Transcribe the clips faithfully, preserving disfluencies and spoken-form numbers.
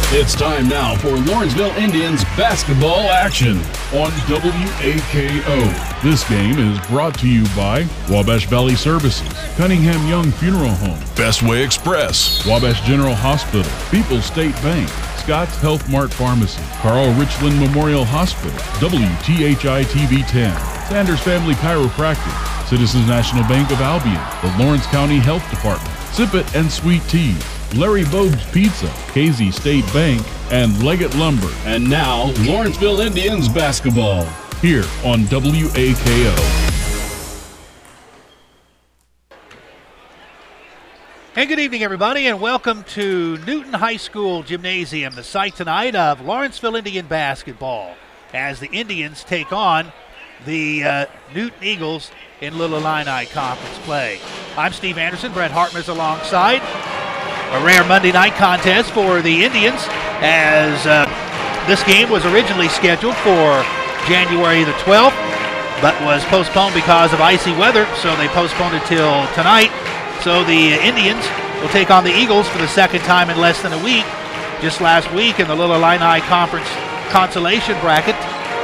It's time now for Lawrenceville Indians basketball action on W A K O. This game is brought to you by Wabash Valley Services, Cunningham Young Funeral Home, Bestway Express, Wabash General Hospital, People's State Bank, Scott's Health Mart Pharmacy, Carl Richland Memorial Hospital, W T H I T V ten, Sanders Family Chiropractic, Citizens National Bank of Albion, the Lawrence County Health Department, Sip It and Sweet Tea, Larry Bogue's Pizza, K Z State Bank, and Leggett Lumber. And now, Lawrenceville Indians basketball here on W A K O. And good evening, everybody, and welcome to Newton High School Gymnasium, the site tonight of Lawrenceville Indian basketball, as the Indians take on the uh, Newton Eagles in Little Illini Conference play. I'm Steve Anderson. Brett Hartman is alongside. A rare Monday night contest for the Indians, as uh, this game was originally scheduled for January the twelfth, but was postponed because of icy weather, so they postponed it till tonight. So the Indians will take on the Eagles for the second time in less than a week. Just last week in the Little Illini Conference consolation bracket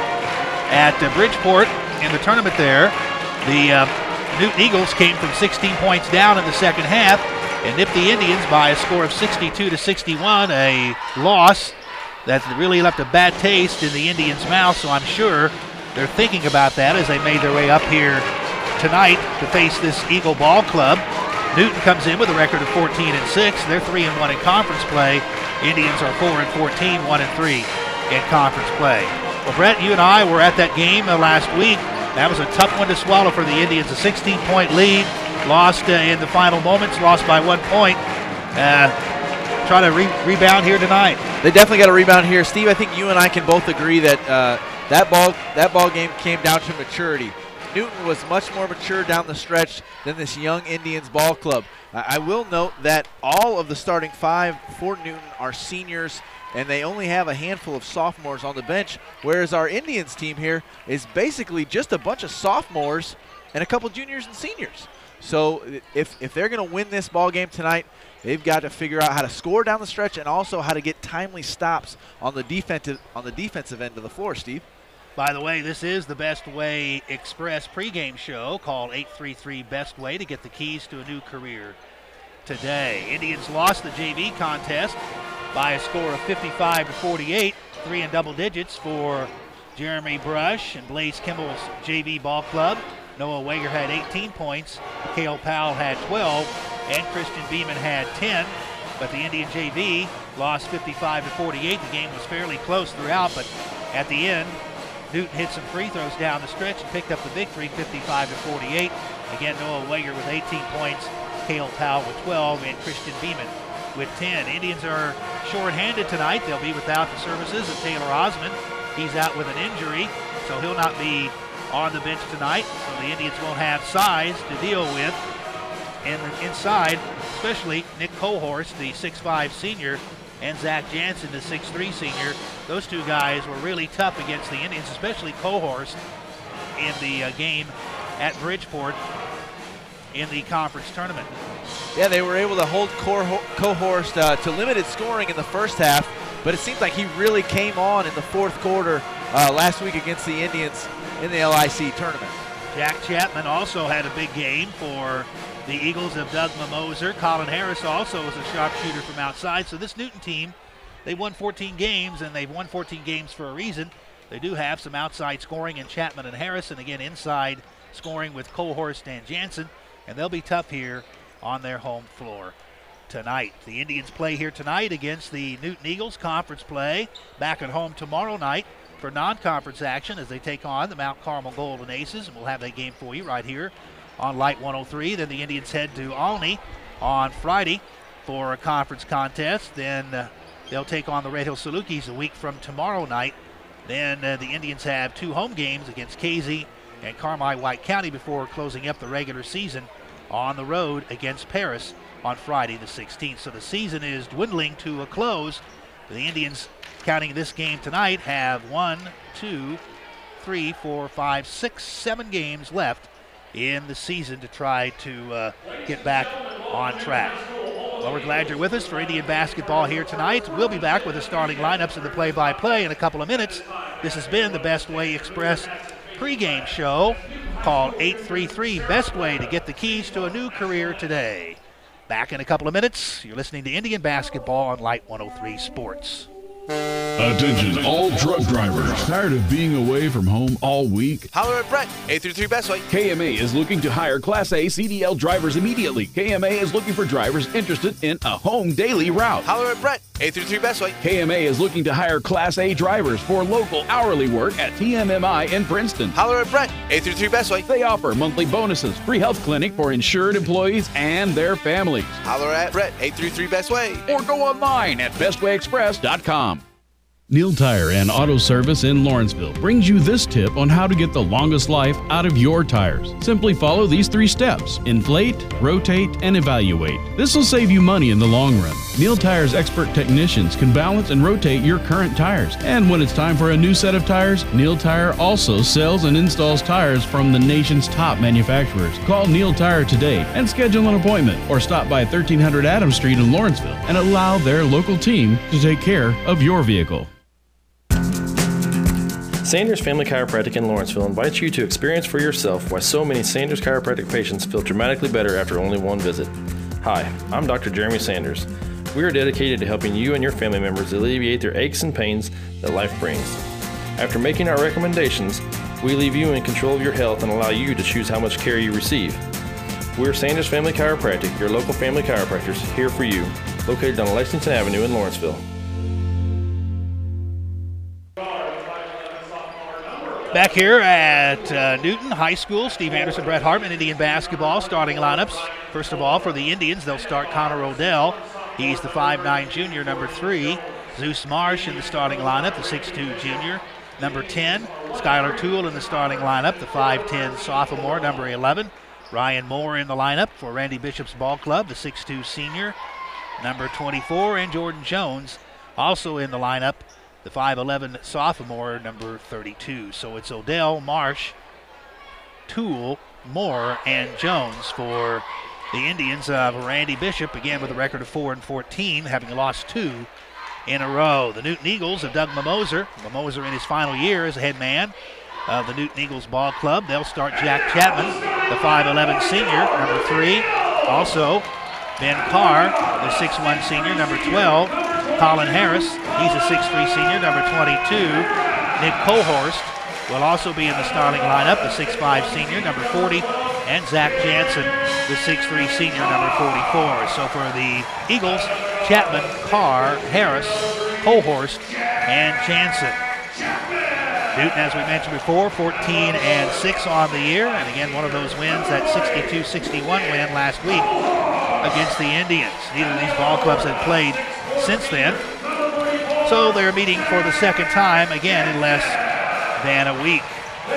at uh, Bridgeport in the tournament there, the uh, Newton Eagles came from sixteen points down in the second half and nipped the Indians by a score of sixty-two to sixty-one, a loss that really left a bad taste in the Indians' mouth, so I'm sure they're thinking about that as they made their way up here tonight to face this Eagle ball club. Newton comes in with a record of fourteen and six. They're three and one in conference play. Indians are four and fourteen, one and three in conference play. Well, Brett, you and I were at that game uh, last week. That was a tough one to swallow for the Indians, a sixteen-point lead. Lost uh, in the final moments, lost by one point. Uh, try to re- rebound here tonight. They definitely got to rebound here. Steve, I think you and I can both agree that uh, that ball that ball game came down to maturity. Newton was much more mature down the stretch than this young Indians ball club. I, I will note that all of the starting five for Newton are seniors, and they only have a handful of sophomores on the bench, whereas our Indians team here is basically just a bunch of sophomores and a couple juniors and seniors. So if, if they're going to win this ball game tonight, they've got to figure out how to score down the stretch and also how to get timely stops on the defensive on the defensive end of the floor, Steve. By the way, this is the Best Way Express pregame show. Call eight three three BEST WAY to get the keys to a new career today. Indians lost the J V contest by a score of fifty-five to forty-eight, three in double digits for Jeremy Brush and Blaze Kimball's J V ball club. Noah Wager had eighteen points, Cale Powell had twelve, and Christian Beeman had ten. But the Indian J V lost fifty-five to forty-eight. The game was fairly close throughout, but at the end, Newton hit some free throws down the stretch and picked up the victory, fifty-five to forty-eight. Again, Noah Wager with eighteen points, Cale Powell with twelve, and Christian Beeman with ten. Indians are short-handed tonight. They'll be without the services of Taylor Osmond. He's out with an injury, so he'll not be on the bench tonight. So the Indians won't have size to deal with. And inside, especially Nick Cohorst, the six five senior, and Zach Jansen, the six three senior. Those two guys were really tough against the Indians, especially Cohorst in the uh, game at Bridgeport in the conference tournament. Yeah, they were able to hold Cohorst uh, to limited scoring in the first half, but it seems like he really came on in the fourth quarter uh, last week against the Indians in the L I C tournament. Jack Chapman also had a big game for the Eagles of Doug Mimoser. Colin Harris also was a sharpshooter from outside. So this Newton team, they won fourteen games, and they've won fourteen games for a reason. They do have some outside scoring in Chapman and Harris, and again inside scoring with Cohorst and Jansen, and they'll be tough here on their home floor tonight. The Indians play here tonight against the Newton Eagles, conference play, back at home tomorrow night for non-conference action as they take on the Mount Carmel Golden Aces, and we'll have that game for you right here on Light one oh three. Then the Indians head to Olney on Friday for a conference contest. Then uh, they'll take on the Red Hill Salukis a week from tomorrow night. Then uh, the Indians have two home games against K Z and Carmi White County before closing up the regular season on the road against Paris on Friday the sixteenth. So the season is dwindling to a close. The Indians, counting this game tonight, have one, two, three, four, five, six, seven games left in the season to try to uh, get back on track. Well, we're glad you're with us for Indian basketball here tonight. We'll be back with the starting lineups and the play-by-play in a couple of minutes. This has been the Best Way Express pregame show. Call eight three three BEST WAY to get the keys to a new career today. Back in a couple of minutes. You're listening to Indian basketball on Light one oh three Sports. Attention, all truck drivers. Tired of being away from home all week? Holler at Brett, eight three three BEST WAY. K M A is looking to hire Class A C D L drivers immediately. K M A is looking for drivers interested in a home daily route. Holler at Brett, eight three three BEST WAY. K M A is looking to hire Class A drivers for local hourly work at T M M I in Princeton. Holler at Brett, eight three three BEST WAY. They offer monthly bonuses, free health clinic for insured employees and their families. Holler at Brett, eight three three BEST WAY. Or go online at best way express dot com. Neil Tire and Auto Service in Lawrenceville brings you this tip on how to get the longest life out of your tires. Simply follow these three steps: inflate, rotate, and evaluate. This will save you money in the long run. Neil Tire's expert technicians can balance and rotate your current tires. And when it's time for a new set of tires, Neil Tire also sells and installs tires from the nation's top manufacturers. Call Neil Tire today and schedule an appointment, or stop by thirteen hundred Adams Street in Lawrenceville and allow their local team to take care of your vehicle. Sanders Family Chiropractic in Lawrenceville invites you to experience for yourself why so many Sanders Chiropractic patients feel dramatically better after only one visit. Hi, I'm Doctor Jeremy Sanders. We are dedicated to helping you and your family members alleviate their aches and pains that life brings. After making our recommendations, we leave you in control of your health and allow you to choose how much care you receive. We're Sanders Family Chiropractic, your local family chiropractors, here for you, located on Lexington Avenue in Lawrenceville. Back here at uh, Newton High School, Steve Anderson, Brett Hartman, Indian basketball starting lineups. First of all, for the Indians, they'll start Connor Odell. He's the five nine junior, number three. Zeus Marsh in the starting lineup, the six two junior, number ten. Skylar Toole in the starting lineup, the five ten sophomore, number eleven. Ryan Moore in the lineup for Randy Bishop's ball club, the six two senior, number twenty-four. And Jordan Jones also in the lineup, the five eleven sophomore, number thirty-two. So it's Odell, Marsh, Toole, Moore, and Jones for the Indians of Randy Bishop, again with a record of four and fourteen, having lost two in a row. The Newton Eagles of Doug Mimoser. Mimoser in his final year as head man of the Newton Eagles ball club. They'll start Jack Chapman, the five eleven senior, number three. Also, Ben Carr, the six one senior, number twelve. Colin Harris, he's a six three senior, number twenty-two. Nick Cohorst will also be in the starting lineup, the six five senior, number forty. And Zach Jansen, the six three senior, number forty-four. So for the Eagles, Chapman, Carr, Harris, Cohorst, and Jansen. Newton, as we mentioned before, fourteen and six on the year. And again, one of those wins, that sixty-two sixty-one win last week against the Indians. Neither of these ball clubs have played since then. So they're meeting for the second time, again, in less than a week.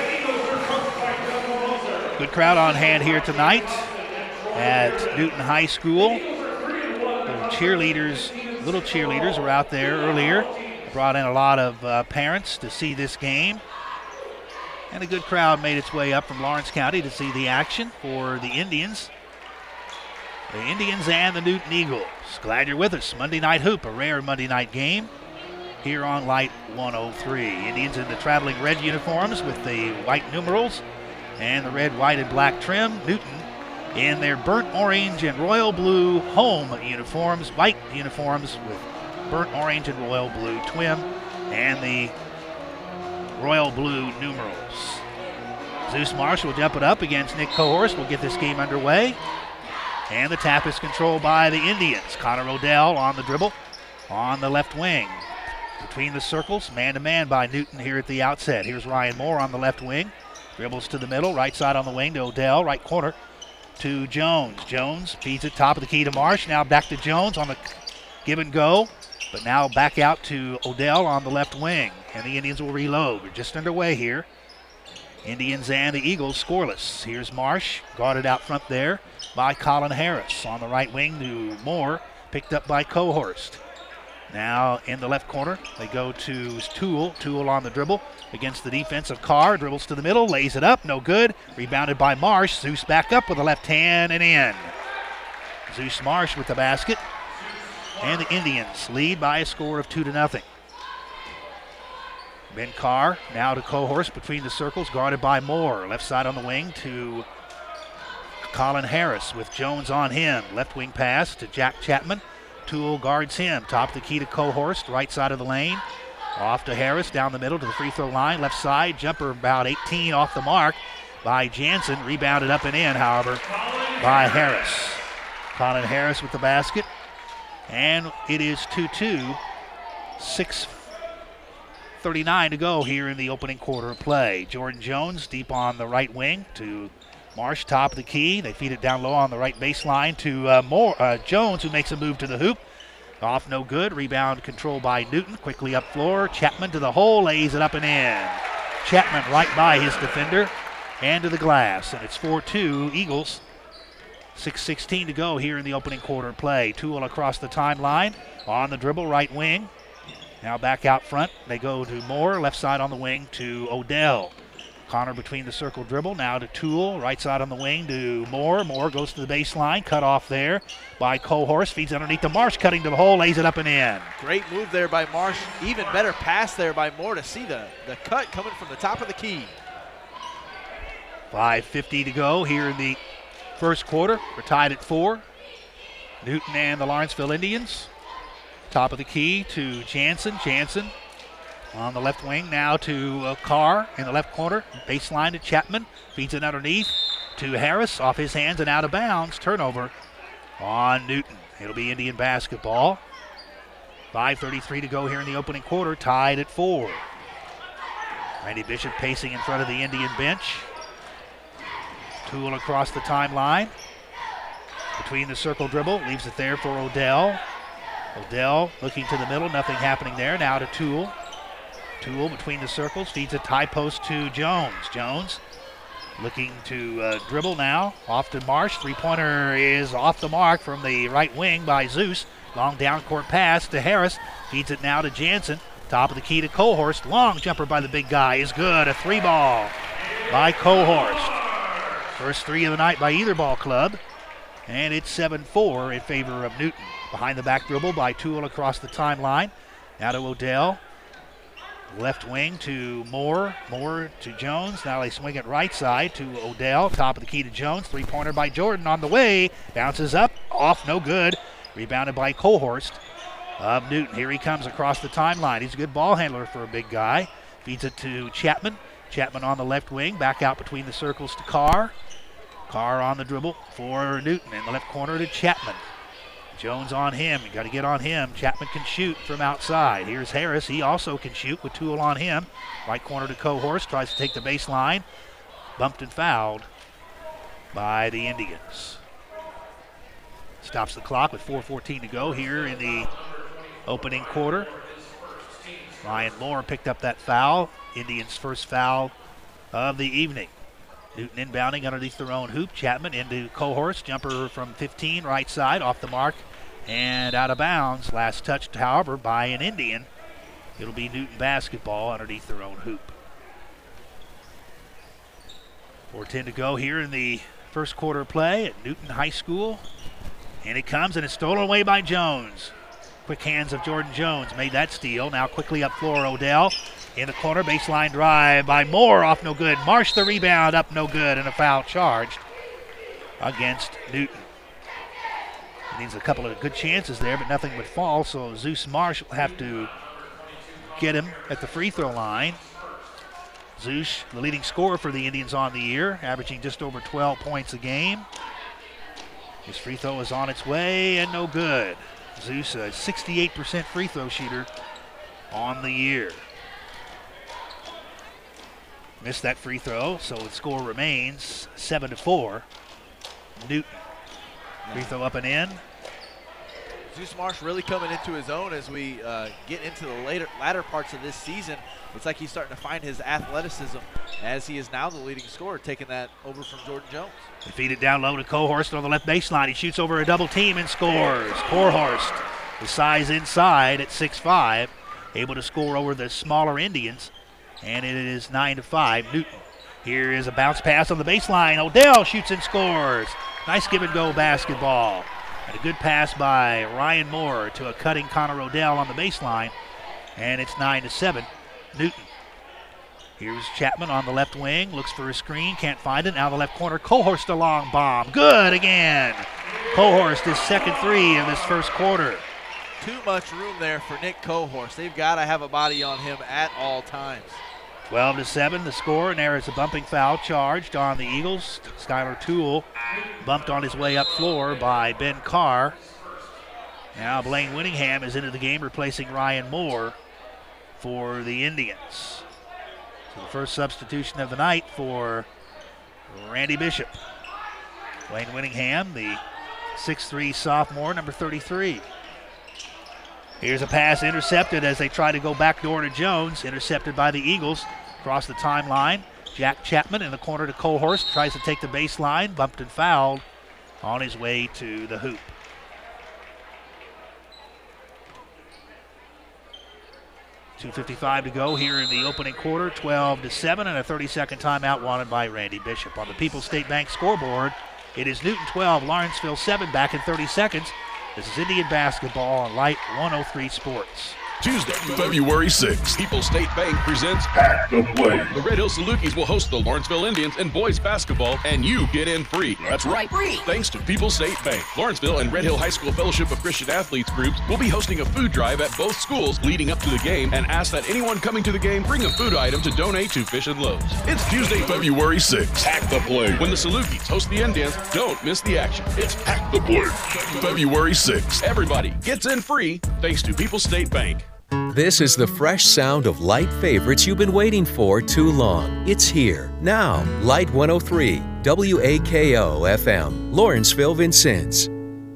Good crowd on hand here tonight at Newton High School. Little cheerleaders, little cheerleaders were out there earlier. Brought in a lot of uh, parents to see this game. And a good crowd made its way up from Lawrence County to see the action for the Indians. The Indians and the Newton Eagles. Glad you're with us. Monday Night Hoop, a rare Monday night game here on Light one oh three. Indians in the traveling red uniforms with the white numerals and the red, white, and black trim. Newton in their burnt orange and royal blue home uniforms, white uniforms with burnt orange and royal blue trim and the royal blue numerals. Zeus Marsh will jump it up against Nick Cohorst. We'll get this game underway. And the tap is controlled by the Indians. Connor Odell on the dribble on the left wing. Between the circles, man-to-man by Newton here at the outset. Here's Ryan Moore on the left wing. Dribbles to the middle, right side on the wing to Odell, right corner to Jones. Jones feeds it top of the key to Marsh. Now back to Jones on the give and go. But now back out to Odell on the left wing. And the Indians will reload. We're just underway here. Indians and the Eagles scoreless. Here's Marsh, guarded out front there by Colin Harris. On the right wing to Moore, picked up by Cohorst. Now in the left corner, they go to Toole. Toole on the dribble against the defense of Carr. Dribbles to the middle, lays it up, no good. Rebounded by Marsh. Zeus back up with the left hand and in. Zeus Marsh with the basket. And the Indians lead by a score of two to nothing. Ben Carr now to Cohorst between the circles, guarded by Moore. Left side on the wing to Colin Harris with Jones on him. Left wing pass to Jack Chapman. Toole guards him. Top of the key to Cohorst, right side of the lane. Off to Harris, down the middle to the free throw line. Left side, jumper about eighteen off the mark by Jansen. Rebounded up and in, however, by Harris. Colin Harris with the basket. And it is two two. six thirty-nine to go here in the opening quarter of play. Jordan Jones deep on the right wing to Marsh, top of the key. They feed it down low on the right baseline to uh, Moore, uh, Jones, who makes a move to the hoop. Off no good. Rebound controlled by Newton. Quickly up floor. Chapman to the hole. Lays it up and in. Chapman right by his defender and to the glass. And it's four two Eagles. six sixteen to go here in the opening quarter play. Toole across the timeline. On the dribble, right wing. Now back out front. They go to Moore. Left side on the wing to Odell. Connor between the circle dribble. Now to Toole. Right side on the wing to Moore. Moore goes to the baseline. Cut off there by Cohorst. Feeds underneath to Marsh. Cutting to the hole. Lays it up and in. Great move there by Marsh. Even better pass there by Moore to see the, the cut coming from the top of the key. five fifty to go here in the first quarter. We're tied at four. Newton and the Lawrenceville Indians. Top of the key to Jansen. Jansen on the left wing now to uh, Carr in the left corner. Baseline to Chapman. Feeds it underneath to Harris. Off his hands and out of bounds. Turnover on Newton. It'll be Indian basketball. five thirty-three to go here in the opening quarter. Tied at four. Randy Bishop pacing in front of the Indian bench. Toole across the timeline. Between the circle dribble. Leaves it there for Odell. Odell looking to the middle. Nothing happening there. Now to Toole. Toole between the circles. Feeds a tie post to Jones. Jones looking to uh, dribble now. Off to Marsh. Three-pointer is off the mark from the right wing by Zeus. Long down court pass to Harris. Feeds it now to Jansen. Top of the key to Cohorst. Long jumper by the big guy is good. A three ball by Cohorst. First three of the night by either ball club. And it's seven four in favor of Newton. Behind the back dribble by Toole across the timeline. Now to Odell. Left wing to Moore. Moore to Jones. Now they swing it right side to Odell. Top of the key to Jones. Three-pointer by Jordan on the way. Bounces up. Off, no good. Rebounded by Cohorst of Newton. Here he comes across the timeline. He's a good ball handler for a big guy. Feeds it to Chapman. Chapman on the left wing. Back out between the circles to Carr. Carr on the dribble for Newton. In the left corner to Chapman. Jones on him. You got to get on him. Chapman can shoot from outside. Here's Harris. He also can shoot with Toole on him. Right corner to Cohorst. Tries to take the baseline. Bumped and fouled by the Indians. Stops the clock with four fourteen to go here in the opening quarter. Ryan Moore picked up that foul. Indians' first foul of the evening. Newton inbounding underneath their own hoop. Chapman into Cohorst. Jumper from fifteen, right side, off the mark and out of bounds. Last touched, however, by an Indian. It'll be Newton basketball underneath their own hoop. four ten to go here in the first quarter play at Newton High School. And it comes and it's stolen away by Jones. Quick hands of Jordan Jones made that steal. Now quickly up floor, Odell. In the corner, baseline drive by Moore, off no good. Marsh the rebound, up no good, and a foul charged against Newton. He needs a couple of good chances there, but nothing would fall, so Zeus Marsh will have to get him at the free throw line. Zeus, the leading scorer for the Indians on the year, averaging just over twelve points a game. His free throw is on its way, and no good. Zeus, a sixty-eight percent free throw shooter on the year. Missed that free throw, so the score remains seven to four. Newton, free throw up and in. Zeus Marsh really coming into his own as we uh, get into the later latter parts of this season. It's like he's starting to find his athleticism as he is now the leading scorer, taking that over from Jordan Jones. They feed it down low to Cohorst on the left baseline. He shoots over a double team and scores. Cohorst, the size inside at six five, able to score over the smaller Indians. And it is nine to five. Newton. Here is a bounce pass on the baseline. Odell shoots and scores. Nice give and go basketball And a good pass by Ryan Moore to a cutting Connor Odell on the baseline. And it's nine to seven, Newton. Here's Chapman on the left wing, looks for a screen, can't find it. Now the left corner, Cohorst a long bomb. Good again. Cohorst his second three in this first quarter. Too much room there for Nick Cohorst. They've got to have a body on him at all times. twelve to seven the score, and there is a bumping foul charged on the Eagles. Skylar Toole bumped on his way up floor by Ben Carr. Now Blaine Winningham is into the game, replacing Ryan Moore for the Indians. So the first substitution of the night for Randy Bishop. Blaine Winningham, the six three sophomore, number thirty-three. Here's a pass intercepted as they try to go backdoor to Jones. Intercepted by the Eagles. Across the timeline, Jack Chapman in the corner to Cohorst. Tries to take the baseline. Bumped and fouled on his way to the hoop. two fifty-five to go here in the opening quarter. twelve to seven and a thirty-second timeout wanted by Randy Bishop. On the People's State Bank scoreboard, it is Newton twelve, Lawrenceville seven, back in thirty seconds. This is Indian basketball on Light one oh three Sports. Tuesday, February sixth, People's State Bank presents Pack the Play. The Red Hill Salukis will host the Lawrenceville Indians in boys basketball, and you get in free. That's right, free. Thanks to People's State Bank. Lawrenceville and Red Hill High School Fellowship of Christian Athletes groups will be hosting a food drive at both schools leading up to the game, and ask that anyone coming to the game bring a food item to donate to Fish and Loaves. It's Tuesday, February sixth. Pack the Play. When the Salukis host the Indians, don't miss the action. It's Pack the Play. February sixth. Everybody gets in free thanks to People's State Bank. This is the fresh sound of Light favorites you've been waiting for too long. It's here, now. Light one oh three, W A K O F M, Lawrenceville, Vincennes.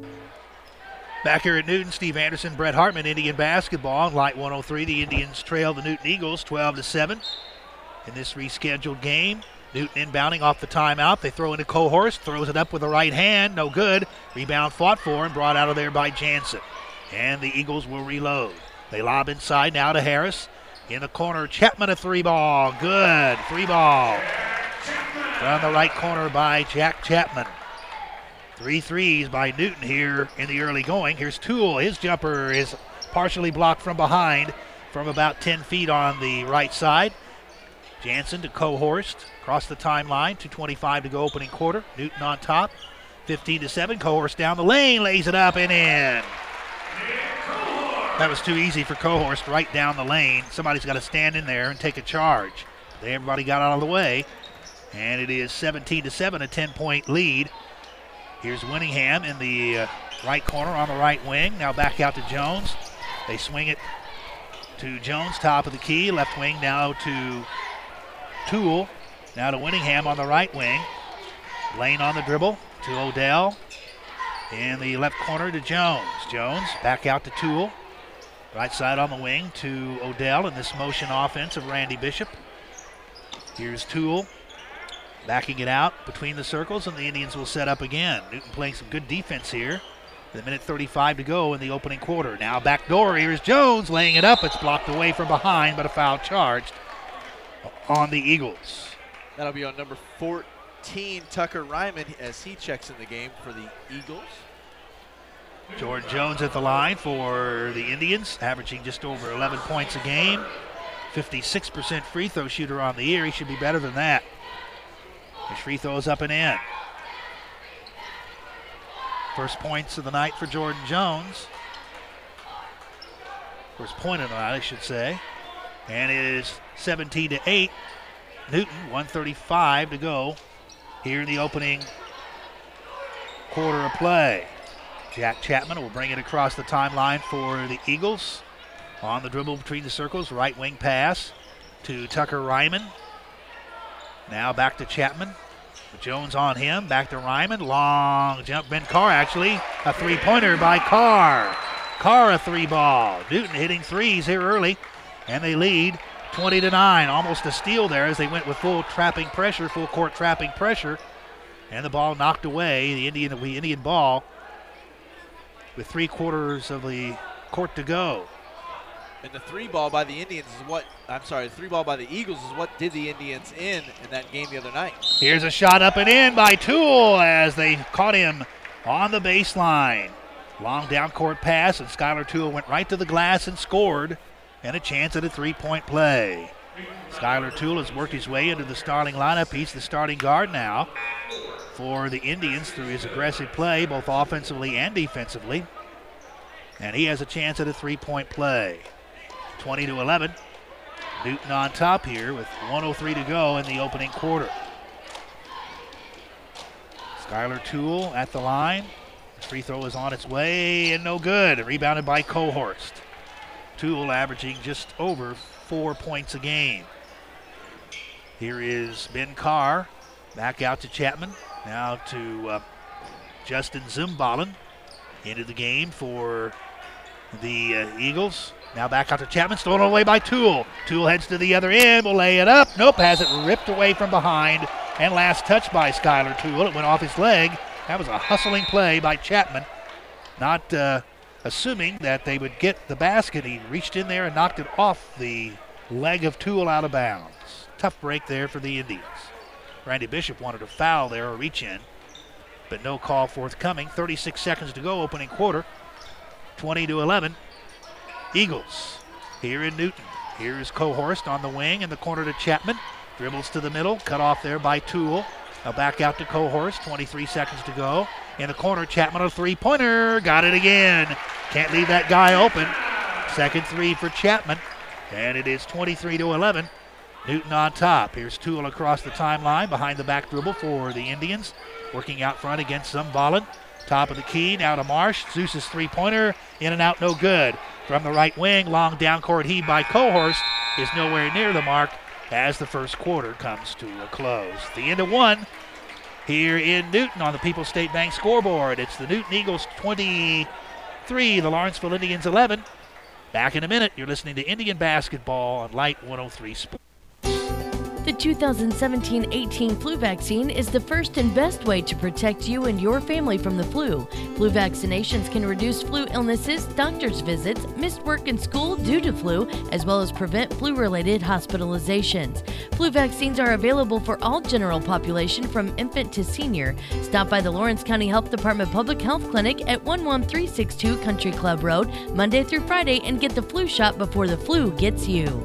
Back here at Newton, Steve Anderson, Brett Hartman, Indian basketball. Light one oh three, the Indians trail the Newton Eagles twelve to seven. In this rescheduled game, Newton inbounding off the timeout. They throw into Cohorst, throws it up with the right hand, no good. Rebound fought for and brought out of there by Jansen. And the Eagles will reload. They lob inside now to Harris. In the corner, Chapman a three ball. Good. Three ball. Down the right corner by Jack Chapman. Three threes by Newton here in the early going. Here's Toole. His jumper is partially blocked from behind from about ten feet on the right side. Jansen to Cohorst. Across the timeline. two twenty-five to go opening quarter. Newton on top. fifteen to seven. Cohorst down the lane. Lays it up and in. That was too easy for Cohorst right down the lane. Somebody's got to stand in there and take a charge. Everybody got out of the way. And it is seventeen to seven, a ten-point lead. Here's Winningham in the uh, right corner on the right wing. Now back out to Jones. They swing it to Jones, top of the key. Left wing now to Toole. Now to Winningham on the right wing. Lane on the dribble to Odell. In the left corner to Jones. Jones back out to Toole. Right side on the wing to Odell in this motion offense of Randy Bishop. Here's Toole backing it out between the circles, and the Indians will set up again. Newton playing some good defense here. The minute thirty-five to go in the opening quarter. Now back door, here's Jones laying it up. It's blocked away from behind, but a foul charged on the Eagles. That'll be on number fourteen, Tucker Ryman, as he checks in the game for the Eagles. Jordan Jones at the line for the Indians, averaging just over eleven points a game. fifty-six percent free throw shooter on the year. He should be better than that. His free throw is up and in. First points of the night for Jordan Jones. First point of the night, I should say. And it is seventeen to eight. Newton, one thirty-five to go here in the opening quarter of play. Jack Chapman will bring it across the timeline for the Eagles. On the dribble between the circles, right wing pass to Tucker Ryman. Now back to Chapman. Jones on him, back to Ryman. Long jump, Ben Carr actually. A three-pointer by Carr. Carr a three ball. Newton hitting threes here early, and they lead twenty to nine. Almost a steal there as they went with full trapping pressure, full court trapping pressure. And the ball knocked away, the Indian, the Indian ball, with three quarters of the court to go. And the three ball by the Indians is what, I'm sorry, the three ball by the Eagles is what did the Indians in in that game the other night. Here's a shot up and in by Toole as they caught him on the baseline. Long down court pass, and Skylar Toole went right to the glass and scored, and a chance at a three-point play. Skylar Toole has worked his way into the starting lineup. He's the starting guard now for the Indians through his aggressive play, both offensively and defensively. And he has a chance at a three-point play. twenty to eleven. Newton on top here with one oh three to go in the opening quarter. Skylar Toole at the line. The free throw is on its way and no good. Rebounded by Cohorst. Toole averaging just over four points a game. Here is Ben Carr. Back out to Chapman. Now to uh, Justin Zumbalin into the game for the uh, Eagles. Now back out to Chapman, stolen away by Toole. Toole heads to the other end, will lay it up. Nope, has it ripped away from behind. And last touch by Skylar Toole. It went off his leg. That was a hustling play by Chapman. Not uh, assuming that they would get the basket. He reached in there and knocked it off the leg of Toole out of bounds. Tough break there for the Indians. Randy Bishop wanted a foul there, a reach in, but no call forthcoming. thirty-six seconds to go, opening quarter. twenty to eleven. Eagles here in Newton. Here is Cohorst on the wing in the corner to Chapman. Dribbles to the middle, cut off there by Toole. Now back out to Cohorst, twenty-three seconds to go. In the corner, Chapman a three-pointer, got it again. Can't leave that guy open. Second three for Chapman, and it is twenty-three to eleven. Newton on top. Here's Toole across the timeline, behind the back dribble for the Indians. Working out front against Zumbalin. Top of the key, now to Marsh. Zeus's three-pointer, in and out, no good. From the right wing, long down court heave by Cohorst is nowhere near the mark as the first quarter comes to a close. The end of one here in Newton on the People's State Bank scoreboard. It's the Newton Eagles twenty-three, the Lawrenceville Indians eleven. Back in a minute, you're listening to Indian Basketball on Light one oh three Sports. The two thousand seventeen eighteen flu vaccine is the first and best way to protect you and your family from the flu. Flu vaccinations can reduce flu illnesses, doctor's visits, missed work and school due to flu, as well as prevent flu-related hospitalizations. Flu vaccines are available for all general population from infant to senior. Stop by the Lawrence County Health Department Public Health Clinic at one one three six two Country Club Road, Monday through Friday, and get the flu shot before the flu gets you.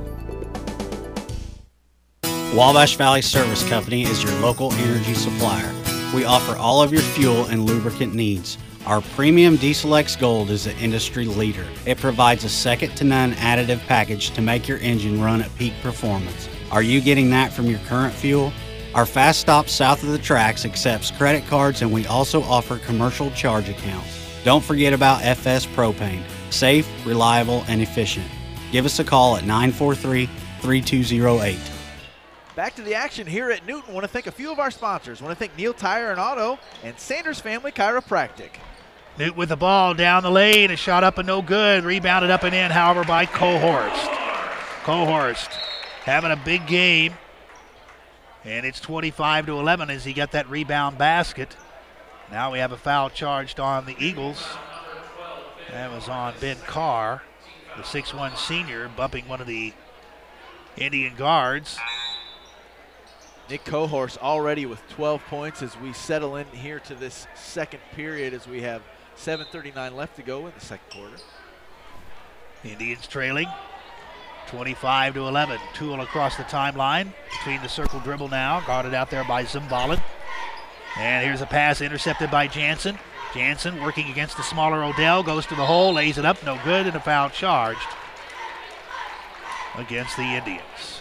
Wabash Valley Service Company is your local energy supplier. We offer all of your fuel and lubricant needs. Our premium Diesel X Gold is the industry leader. It provides a second-to-none additive package to make your engine run at peak performance. Are you getting that from your current fuel? Our Fast Stop south of the tracks accepts credit cards, and we also offer commercial charge accounts. Don't forget about F S Propane. Safe, reliable, and efficient. Give us a call at nine four three, three two zero eight. Back to the action here at Newton. Want to thank a few of our sponsors. Want to thank Neil Tire and Auto and Sanders Family Chiropractic. Newton with the ball down the lane. A shot up and no good. Rebounded up and in, however, by Cohorst. Cohorst having a big game. And it's twenty-five to eleven as he got that rebound basket. Now we have a foul charged on the Eagles. That was on Ben Carr, the six one senior, bumping one of the Indian guards. Nick Cohorst already with twelve points as we settle in here to this second period as we have seven thirty-nine left to go in the second quarter. Indians trailing twenty-five to eleven. Toole across the timeline between the circle dribble now, guarded out there by Zumbalin. And here's a pass intercepted by Jansen. Jansen working against the smaller Odell, goes to the hole, lays it up, no good, and a foul charged against the Indians.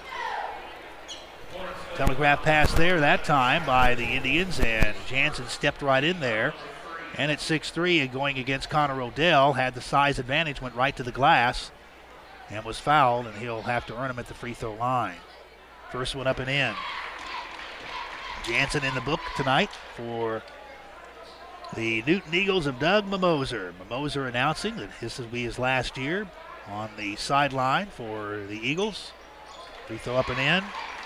Telegraph pass there that time by the Indians, and Jansen stepped right in there. And at six three and going against Connor Odell, had the size advantage, went right to the glass, and was fouled, and he'll have to earn him at the free throw line. First one up and in. Jansen in the book tonight for the Newton Eagles of Doug Mimoser. Mimoser announcing that this will be his last year on the sideline for the Eagles. Free throw up and in.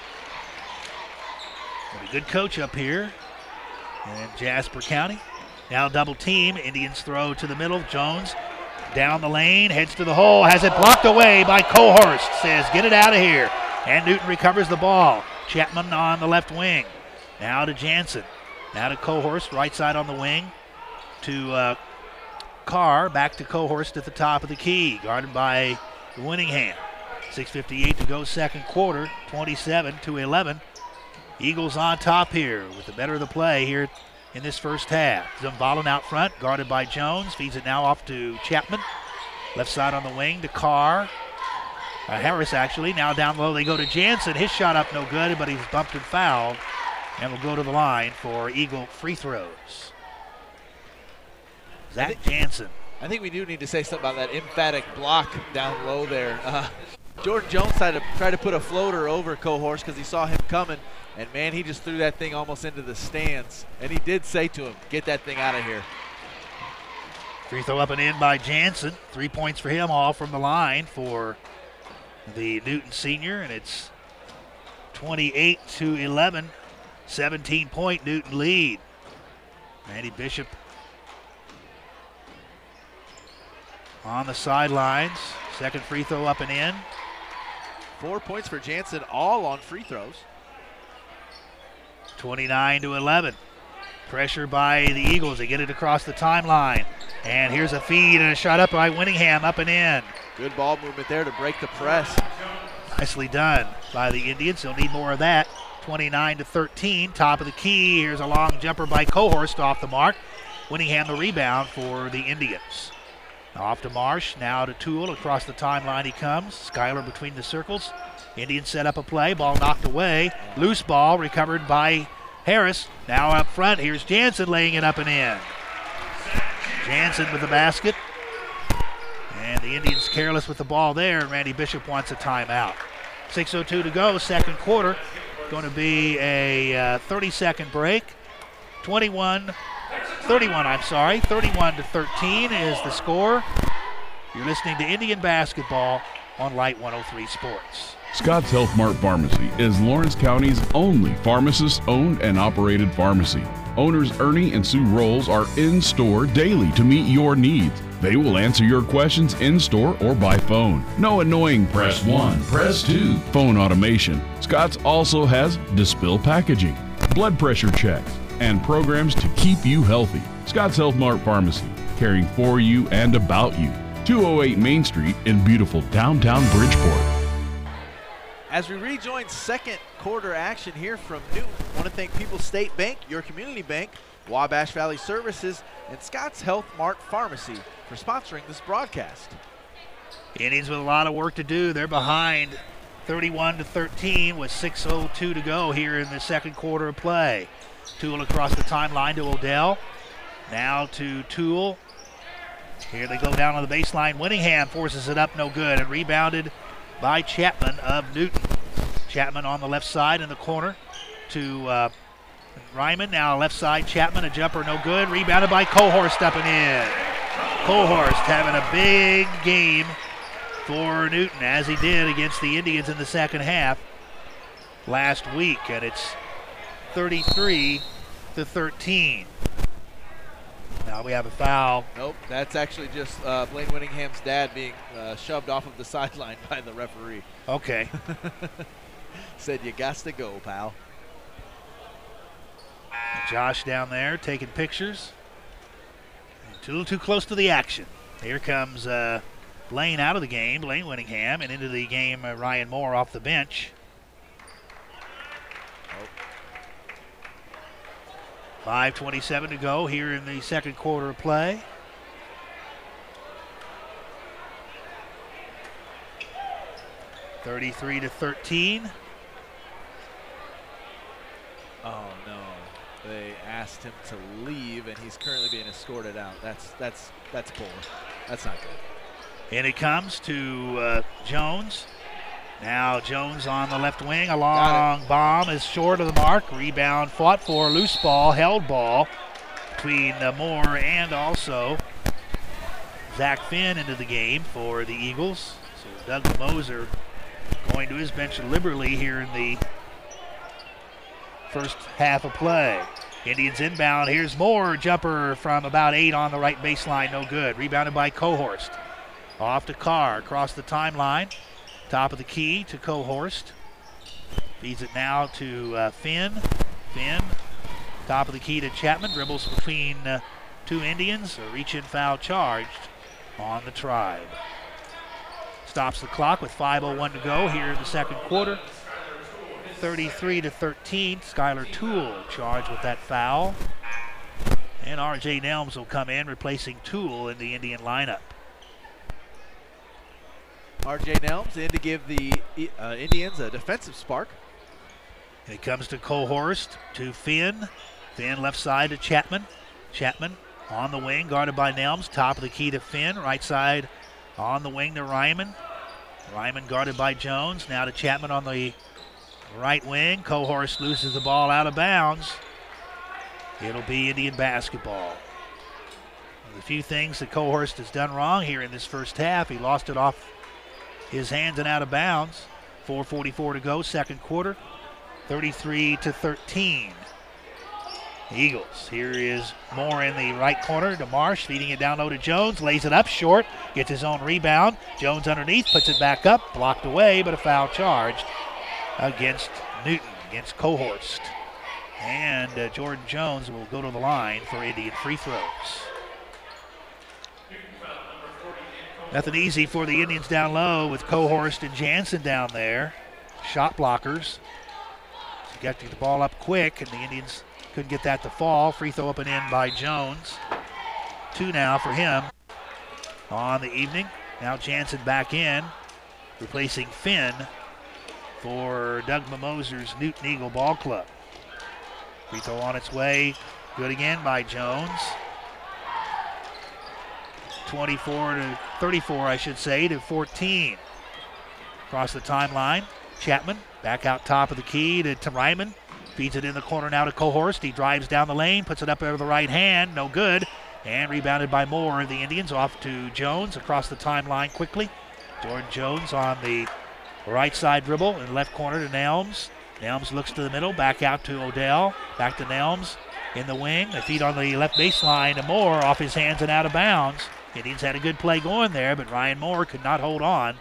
Got a good coach up here in Jasper County. Now double team. Indians throw to the middle. Jones down the lane, heads to the hole, has it blocked away by Cohorst. Says, get it out of here. And Newton recovers the ball. Chapman on the left wing. Now to Jansen. Now to Cohorst, right side on the wing. To uh, Carr back to Cohorst at the top of the key, guarded by Winningham. six fifty-eight to go second quarter, twenty-seven to eleven. Eagles on top here with the better of the play here in this first half. Zumbalin out front, guarded by Jones. Feeds it now off to Chapman. Left side on the wing to Carr. Uh, Harris actually. Now down low they go to Jansen. His shot up no good, but he's bumped and fouled. And will go to the line for Eagle free throws. Zach I think, Jansen. I think we do need to say something about that emphatic block down low there. Uh, Jordan Jones tried to, tried to put a floater over Cohorst because he saw him coming. And, man, he just threw that thing almost into the stands. And he did say to him, get that thing out of here. Free throw up and in by Jansen. Three points for him, all from the line for the Newton senior. And it's twenty-eight to eleven. seventeen-point Newton lead. Randy Bishop on the sidelines. Second free throw up and in. Four points for Jansen, all on free throws. twenty-nine to eleven. Pressure by the Eagles. They get it across the timeline. And here's a feed and a shot up by Winningham, up and in. Good ball movement there to break the press. Nicely done by the Indians. They'll need more of that. twenty-nine to thirteen, top of the key. Here's a long jumper by Cohorst off the mark. Winningham the rebound for the Indians. Off to Marsh, now to Toole. Across the timeline he comes. Schuyler between the circles. Indians set up a play. Ball knocked away. Loose ball recovered by Harris. Now up front, here's Jansen laying it up and in. Jansen with the basket. And the Indians careless with the ball there. Randy Bishop wants a timeout. six oh two to go, second quarter. Going to be a uh, thirty-second break. twenty-one, thirty-one, I'm sorry. thirty-one to thirteen is the score. You're listening to Indian basketball on Light one oh three Sports. Scott's Health Mart Pharmacy is Lawrence County's only pharmacist-owned and operated pharmacy. Owners Ernie and Sue Rolls are in-store daily to meet your needs. They will answer your questions in-store or by phone. No annoying press one, press two phone automation. Scott's also has Dispill packaging, blood pressure checks, and programs to keep you healthy. Scott's Health Mart Pharmacy, caring for you and about you. two oh eight Main Street in beautiful downtown Bridgeport. As we rejoin second quarter action here from Newton, I want to thank People's State Bank, your community bank, Wabash Valley Services, and Scott's Health Mart Pharmacy for sponsoring this broadcast. Indians with a lot of work to do. They're behind thirty-one to thirteen with six oh two to go here in the second quarter of play. Toole across the timeline to Odell. Now to Toole. Here they go down on the baseline. Winningham forces it up, no good, and rebounded by Chapman of Newton. Chapman on the left side in the corner to uh, Ryman. Now left side, Chapman, a jumper, no good. Rebounded by Cohorst up and in. Cohorst having a big game for Newton, as he did against the Indians in the second half last week. And it's thirty-three to thirteen. Now we have a foul. Nope, that's actually just uh, Blaine Winningham's dad being uh, shoved off of the sideline by the referee. Okay. Said, you got to go, pal. Josh down there taking pictures. A little too close to the action. Here comes uh, Blaine out of the game, Blaine Winningham, and into the game uh, Ryan Moore off the bench. five twenty-seven to go here in the second quarter of play. thirty-three to thirteen. Oh no. They asked him to leave and he's currently being escorted out. That's that's that's poor. That's not good. And it comes to uh, Jones. Now Jones on the left wing, a long bomb is short of the mark. Rebound fought for, loose ball, held ball between uh, Moore and also Zach Finn into the game for the Eagles. So Doug Moser going to his bench liberally here in the first half of play. Indians inbound, here's Moore, jumper from about eight on the right baseline, no good. Rebounded by Cohorst. Off to Carr, across the timeline. Top of the key to Cohorst. Feeds it now to uh, Finn. Finn, top of the key to Chapman. Dribbles between uh, two Indians. A reach-in foul charged on the Tribe. Stops the clock with five oh one to go here in the second quarter. thirty-three to thirteen. Skylar Toole charged with that foul. And R J Nelms will come in, replacing Toole in the Indian lineup. R J Nelms in to give the uh, Indians a defensive spark. And it comes to Cohorst, to Finn. Finn left side to Chapman. Chapman on the wing, guarded by Nelms. Top of the key to Finn. Right side on the wing to Ryman. Ryman guarded by Jones. Now to Chapman on the right wing. Cohorst loses the ball out of bounds. It'll be Indian basketball. One of the few things that Cohorst has done wrong here in this first half. He lost it off his hands and out of bounds. four forty-four to go, second quarter. thirty-three to thirteen. Eagles. Here is Moore in the right corner to Marsh, feeding it down low to Jones, lays it up short, gets his own rebound. Jones underneath, puts it back up, blocked away, but a foul charged against Newton, against Cohorst. And uh, Jordan Jones will go to the line for Indian free throws. Nothing easy for the Indians down low with Cohorst and Jansen down there. Shot blockers. So got to get the ball up quick, and the Indians couldn't get that to fall. Free throw up and in by Jones. Two now for him on the evening. Now Jansen back in, replacing Finn for Doug Mimoser's Newton Eagle Ball Club. Free throw on its way. Good again by Jones. twenty-four to thirty-four, I should say, to fourteen. Across the timeline, Chapman back out top of the key to, to Ryman. Feeds it in the corner now to Cohorst. He drives down the lane, puts it up over the right hand. No good. And rebounded by Moore. The Indians off to Jones across the timeline quickly. Jordan Jones on the right side dribble in the left corner to Nelms. Nelms looks to the middle, back out to Odell. Back to Nelms in the wing. They feed on the left baseline to Moore, off his hands and out of bounds. Indians had a good play going there, but Ryan Moore could not hold on.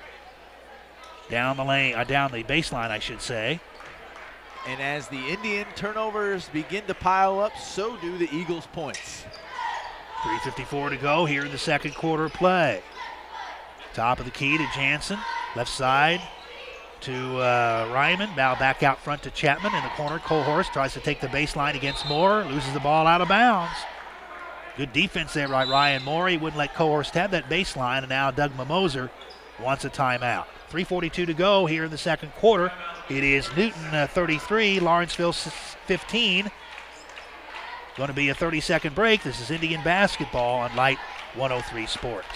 Down the lane, uh, down the baseline, I should say. And as the Indian turnovers begin to pile up, so do the Eagles' points. three fifty-four to go here in the second quarter play. Top of the key to Jansen. Left side to uh, Ryman. Now back out front to Chapman in the corner. Cohorst tries to take the baseline against Moore. Loses the ball out of bounds. Good defense there by Ryan Moore. He wouldn't let Cohorst have that baseline, and now Doug Mimoser wants a timeout. three forty-two to go here in the second quarter. It is Newton uh, thirty-three, Lawrenceville fifteen. Going to be a thirty-second break. This is Indian basketball on Light one oh three Sports.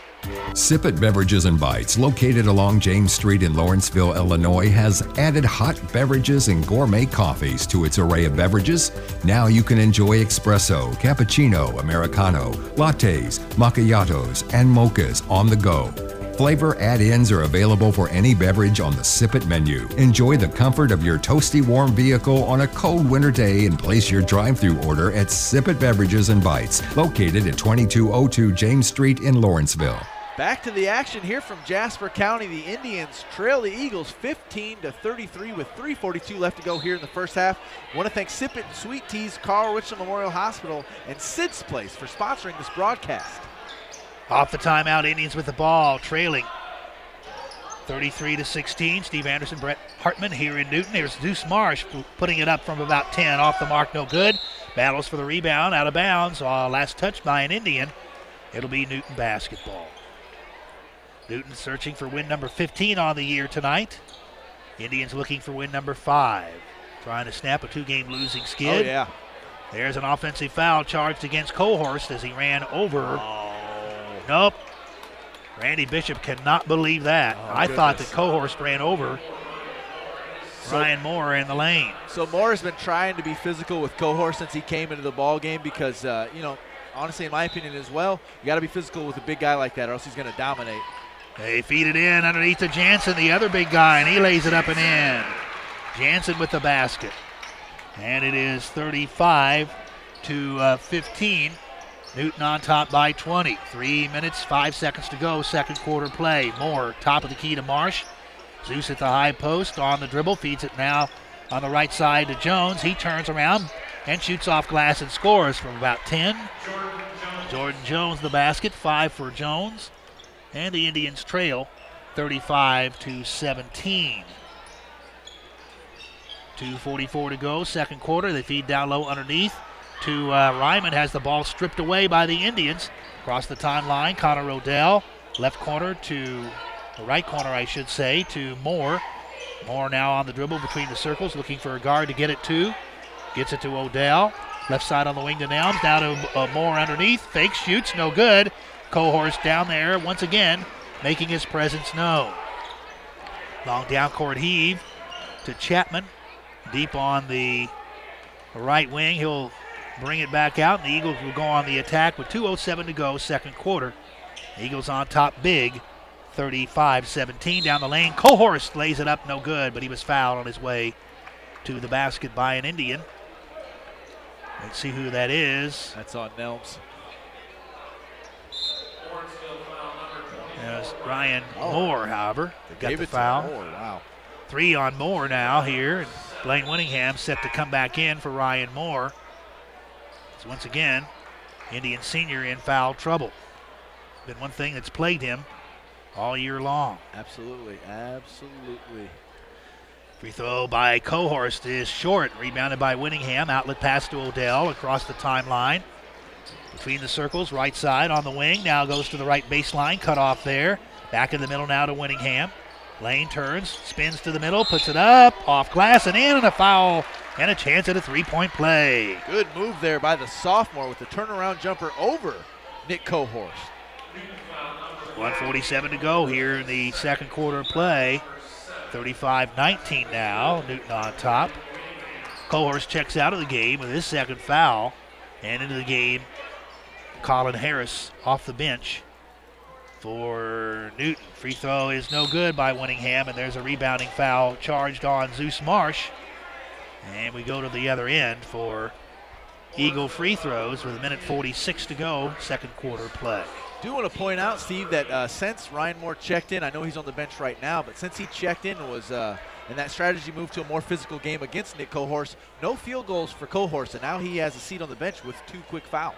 Sip It Beverages and Bites, located along James Street in Lawrenceville, Illinois, has added hot beverages and gourmet coffees to its array of beverages. Now you can enjoy espresso, cappuccino, americano, lattes, macchiatos, and mochas on the go. Flavor add-ins are available for any beverage on the Sip It menu. Enjoy the comfort of your toasty warm vehicle on a cold winter day and place your drive-thru order at Sip It Beverages and Bites, located at twenty-two oh two James Street in Lawrenceville. Back to the action here from Jasper County. The Indians trail the Eagles fifteen to thirty-three with three forty-two left to go here in the first half. I want to thank Sip It and Sweet Teas, Carl Richland Memorial Hospital, and Sid's Place for sponsoring this broadcast. Off the timeout, Indians with the ball, trailing thirty-three to sixteen. Steve Anderson, Brett Hartman here in Newton. There's Deuce Marsh putting it up from about ten. Off the mark, no good. Battles for the rebound, out of bounds. Uh, last touch by an Indian. It'll be Newton basketball. Newton searching for win number fifteen on the year tonight. Indians looking for win number five. Trying to snap a two-game losing skid. Oh, yeah. There's an offensive foul charged against Cohorst as he ran over. Oh. Nope. Randy Bishop cannot believe that. Oh, I goodness. thought that Cohorst ran over so, Ryan Moore in the lane. So Moore has been trying to be physical with Cohorst since he came into the ball game because, uh, you know, honestly, in my opinion as well, you got to be physical with a big guy like that or else he's going to dominate. They feed it in underneath to Jansen, the other big guy, and he lays it up and in. Jansen with the basket. And it is thirty-five to fifteen. Newton on top by twenty. Three minutes, five seconds to go, second quarter play. Moore, top of the key to Marsh. Zeus at the high post on the dribble, feeds it now on the right side to Jones. He turns around and shoots off glass and scores from about ten. Jordan Jones the basket, five for Jones. And the Indians trail thirty-five to seventeen. two forty-four to go, second quarter. They feed down low underneath to uh, Ryman. Has the ball stripped away by the Indians. Across the timeline, Connor Odell. Left corner to, the right corner I should say, to Moore. Moore now on the dribble between the circles, looking for a guard to get it to. Gets it to Odell. Left side on the wing to Nelms. Now to uh, Moore underneath. Fake shoots, no good. Cohorst down there once again, making his presence known. Long down court heave to Chapman. Deep on the right wing. He'll bring it back out, and the Eagles will go on the attack with two oh seven to go, second quarter. Eagles on top big, thirty-five seventeen. Down the lane, Cohorst lays it up, no good, but he was fouled on his way to the basket by an Indian. Let's see who that is. That's on Nelms. There's Ryan Oh. Moore, however, that got Gave the it to foul. Moore, wow. Three on Moore now here. And Blaine Winningham set to come back in for Ryan Moore. So once again, Indian senior in foul trouble. Been one thing that's plagued him all year long. Absolutely, absolutely. Free throw by Cohorst is short. Rebounded by Winningham. Outlet pass to Odell across the timeline. Between the circles, right side on the wing. Now goes to the right baseline. Cut off there. Back in the middle now to Winningham. Lane turns, spins to the middle, puts it up, off glass and in, and a foul, and a chance at a three-point play. Good move there by the sophomore with the turnaround jumper over Nick Cohorst. one forty-seven to go here in the second quarter of play. thirty-five nineteen now, Newton on top. Cohorst checks out of the game with his second foul, and into the game, Colin Harris off the bench for Newton. Free throw is no good by Winningham, and there's a rebounding foul charged on Zeus Marsh. And we go to the other end for Eagle free throws with a minute forty-six to go, second quarter play. Do want to point out, Steve, that uh, since Ryan Moore checked in, I know he's on the bench right now, but since he checked in was uh, and that strategy moved to a more physical game against Nick Cohorst, no field goals for Cohorst, and now he has a seat on the bench with two quick fouls.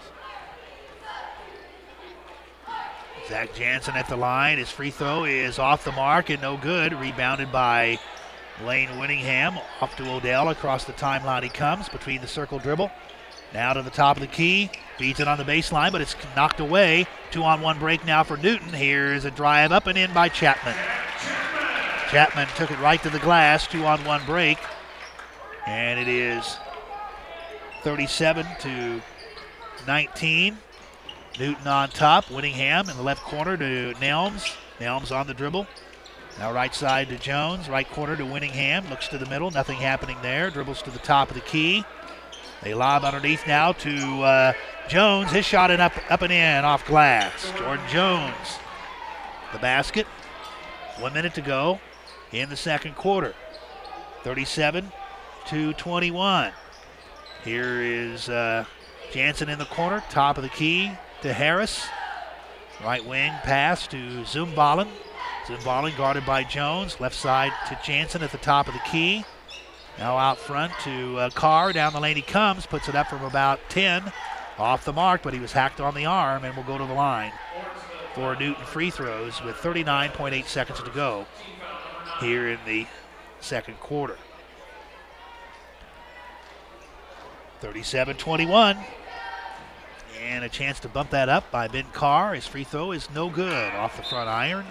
Zach Jansen at the line. His free throw is off the mark and no good. Rebounded by Lane Winningham. Off to Odell. Across the timeline he comes between the circle dribble. Now to the top of the key. Beats it on the baseline, but it's knocked away. Two on one break now for Newton. Here's a drive up and in by Chapman. Chapman took it right to the glass. Two on one break. And it is thirty-seven to nineteen. Newton on top. Winningham in the left corner to Nelms. Nelms on the dribble. Now right side to Jones. Right corner to Winningham. Looks to the middle. Nothing happening there. Dribbles to the top of the key. They lob underneath now to uh, Jones. His shot and up, up and in off glass. Jordan Jones. The basket. One minute to go in the second quarter. thirty-seven to twenty-one. Here is uh, Jansen in the corner. Top of the key to Harris. Right wing pass to Zumbalin. Zumbalin guarded by Jones. Left side to Jansen at the top of the key. Now out front to uh, Carr. Down the lane he comes. Puts it up from about ten. Off the mark, but he was hacked on the arm and will go to the line for Newton free throws with thirty-nine point eight seconds to go here in the second quarter. thirty-seven twenty-one. And a chance to bump that up by Ben Carr. His free throw is no good off the front iron.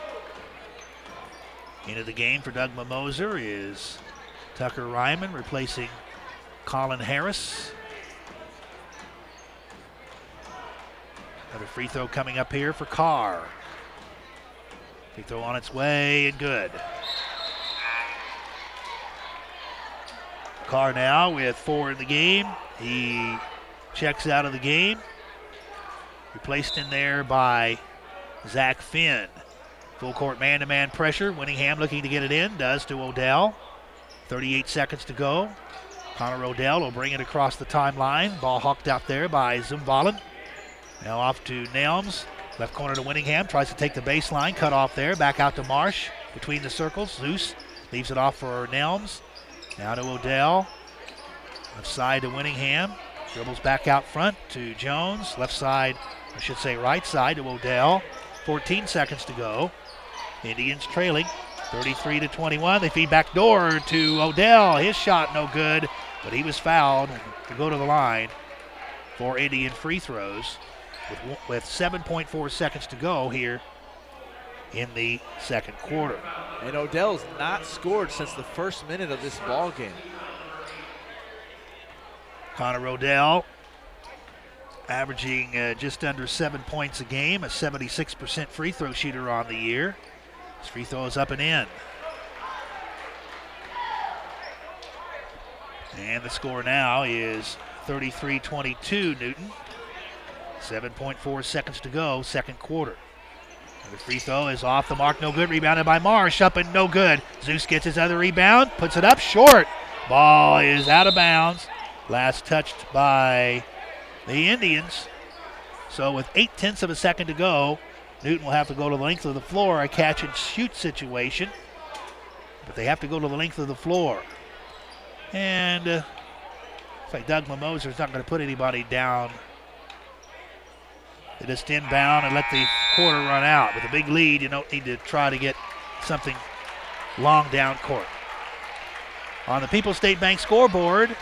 Into the game for Doug Mimoser is Tucker Ryman replacing Colin Harris. Another free throw coming up here for Carr. Free throw on its way and good. Carr now with four in the game. He checks out of the game. Replaced in there by Zach Finn. Full court man-to-man pressure. Winningham looking to get it in. Does to Odell. thirty-eight seconds to go. Connor Odell will bring it across the timeline. Ball hawked out there by Zumbalin. Now off to Nelms. Left corner to Winningham. Tries to take the baseline. Cut off there. Back out to Marsh. Between the circles. Zeus leaves it off for Nelms. Now to Odell. Left side to Winningham. Dribbles back out front to Jones. Left side, I should say right side to Odell. fourteen seconds to go. Indians trailing thirty-three to twenty-one. They feed back door to Odell. His shot no good, but he was fouled to go to the line for Indian free throws with, with seven point four seconds to go here in the second quarter. And Odell's not scored since the first minute of this ball game. Connor Odell averaging uh, just under seven points a game, a seventy-six percent free throw shooter on the year. His free throw is up and in. And the score now is thirty-three twenty-two, Newton. seven point four seconds to go, second quarter. And the free throw is off the mark, no good. Rebounded by Marsh, up and no good. Zeus gets his other rebound, puts it up short. Ball is out of bounds. Last touched by the Indians. So with eight tenths of a second to go, Newton will have to go to the length of the floor, a catch and shoot situation. But they have to go to the length of the floor. And uh, looks like Doug Mimoser's not going to put anybody down. They just inbound and let the quarter run out. With a big lead, you don't need to try to get something long down court. On the People's State Bank scoreboard,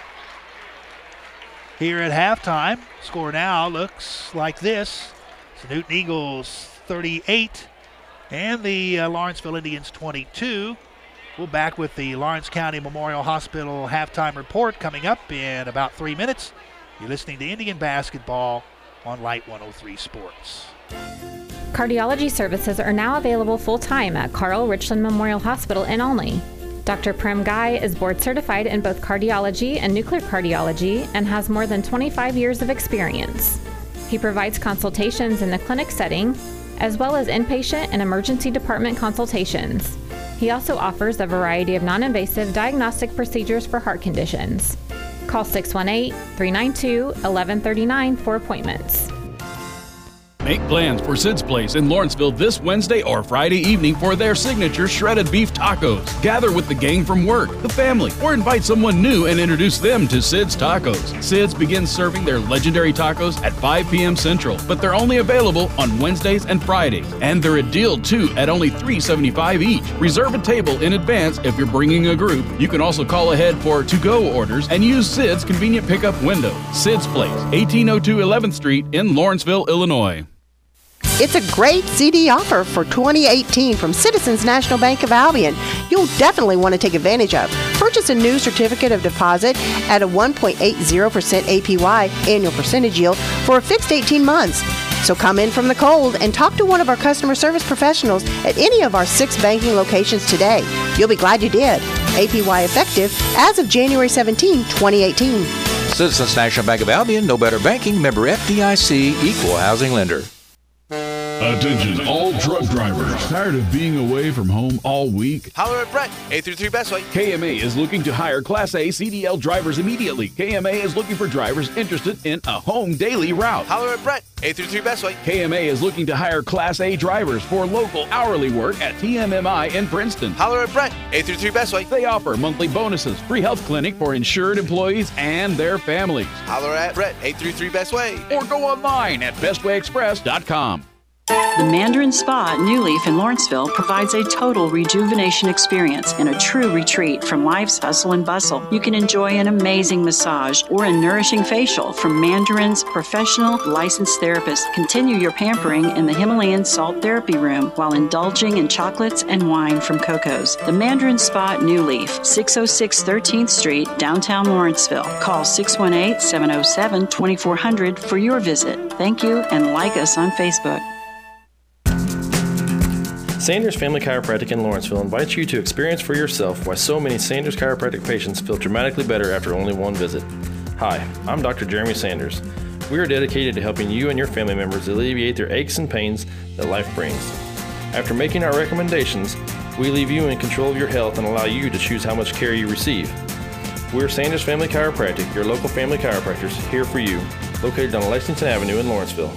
here at halftime, score now looks like this. It's the Newton Eagles thirty-eight and the uh, Lawrenceville Indians twenty-two. We'll back with the Lawrence County Memorial Hospital halftime report coming up in about three minutes. You're listening to Indian Basketball on Light one oh three Sports. Cardiology services are now available full-time at Carl Richland Memorial Hospital in Olney. Doctor Prem Gai is board certified in both cardiology and nuclear cardiology and has more than twenty-five years of experience. He provides consultations in the clinic setting, as well as inpatient and emergency department consultations. He also offers a variety of non-invasive diagnostic procedures for heart conditions. Call six one eight, three nine two, one one three nine for appointments. Make plans for Sid's Place in Lawrenceville this Wednesday or Friday evening for their signature shredded beef tacos. Gather with the gang from work, the family, or invite someone new and introduce them to Sid's Tacos. Sid's begins serving their legendary tacos at five p.m. Central, but they're only available on Wednesdays and Fridays. And they're a deal too at only three dollars and seventy-five cents each. Reserve a table in advance if you're bringing a group. You can also call ahead for to-go orders and use Sid's convenient pickup window. Sid's Place, eighteen oh two eleventh Street in Lawrenceville, Illinois. It's a great C D offer for twenty eighteen from Citizens National Bank of Albion. You'll definitely want to take advantage of. Purchase a new certificate of deposit at a one point eight zero percent A P Y annual percentage yield for a fixed eighteen months. So come in from the cold and talk to one of our customer service professionals at any of our six banking locations today. You'll be glad you did. A P Y effective as of January seventeenth, twenty eighteen. Citizens National Bank of Albion, no better banking, member F D I C, equal housing lender. Attention, all truck drivers. Tired of being away from home all week? Holler at Brett, eight three three Bestway. K M A is looking to hire Class A C D L drivers immediately. K M A is looking for drivers interested in a home daily route. Holler at Brett, eight three three Bestway. K M A is looking to hire Class A drivers for local hourly work at T M M I in Princeton. Holler at Brett, eight three three Bestway. They offer monthly bonuses, free health clinic for insured employees and their families. Holler at Brett, eight three three Bestway. Or go online at bestway express dot com. The Mandarin Spa at New Leaf in Lawrenceville provides a total rejuvenation experience and a true retreat from life's hustle and bustle. You can enjoy an amazing massage or a nourishing facial from Mandarin's professional licensed therapists. Continue your pampering in the Himalayan Salt Therapy Room while indulging in chocolates and wine from Coco's. The Mandarin Spa at New Leaf, six oh six thirteenth Street, downtown Lawrenceville. Call six one eight, seven oh seven, two four zero zero for your visit. Thank you and like us on Facebook. Sanders Family Chiropractic in Lawrenceville invites you to experience for yourself why so many Sanders Chiropractic patients feel dramatically better after only one visit. Hi, I'm Doctor Jeremy Sanders. We are dedicated to helping you and your family members alleviate their aches and pains that life brings. After making our recommendations, we leave you in control of your health and allow you to choose how much care you receive. We're Sanders Family Chiropractic, your local family chiropractors, here for you, located on Lexington Avenue in Lawrenceville.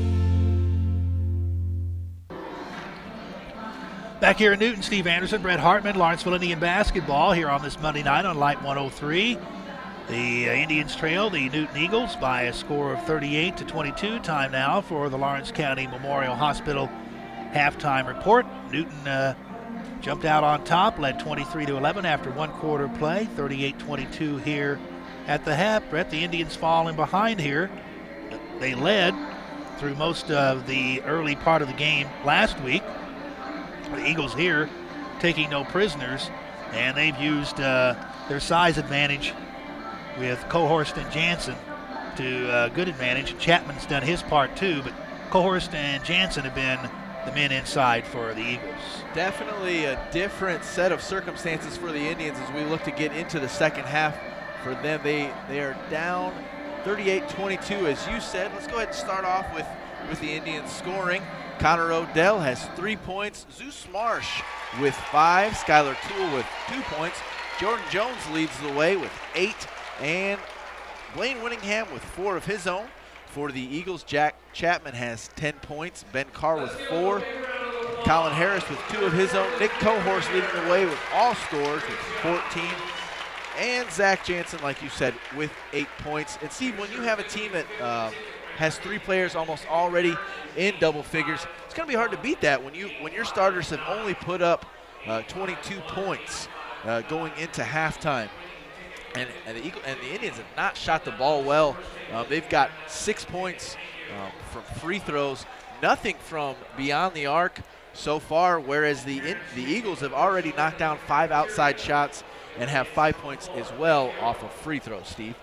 Back here in Newton, Steve Anderson, Brett Hartman, Lawrenceville Indian Basketball here on this Monday night on Light one oh three. The uh, Indians trail the Newton Eagles by a score of thirty-eight to twenty-two. Time now for the Lawrence County Memorial Hospital halftime report. Newton uh, jumped out on top, led twenty-three to eleven after one quarter play, thirty-eight twenty-two here at the half. Brett, the Indians falling behind here. They led through most of the early part of the game last week. The Eagles here taking no prisoners, and they've used uh, their size advantage with Cohorst and Jansen to uh, good advantage. Chapman's done his part too, but Cohorst and Jansen have been the men inside for the Eagles. Definitely a different set of circumstances for the Indians as we look to get into the second half. For them, they, they are down thirty-eight twenty-two, as you said. Let's go ahead and start off with, with the Indians scoring. Connor Odell has three points. Zeus Marsh with five. Skylar Toole with two points. Jordan Jones leads the way with eight. And Blaine Winningham with four of his own. For the Eagles, Jack Chapman has ten points. Ben Carr with four. Colin Harris with two of his own. Nick Cohorst leading the way with all scores with fourteen. And Zach Jansen, like you said, with eight points. And Steve, when you have a team that uh, has three players almost already in double figures, it's going to be hard to beat that when you when your starters have only put up uh, twenty-two points uh, going into halftime. And, and, the Eagle, and the Indians have not shot the ball well. Uh, they've got six points um, from free throws, nothing from beyond the arc so far, whereas the, in, the Eagles have already knocked down five outside shots and have five points as well off of free throws, Steve.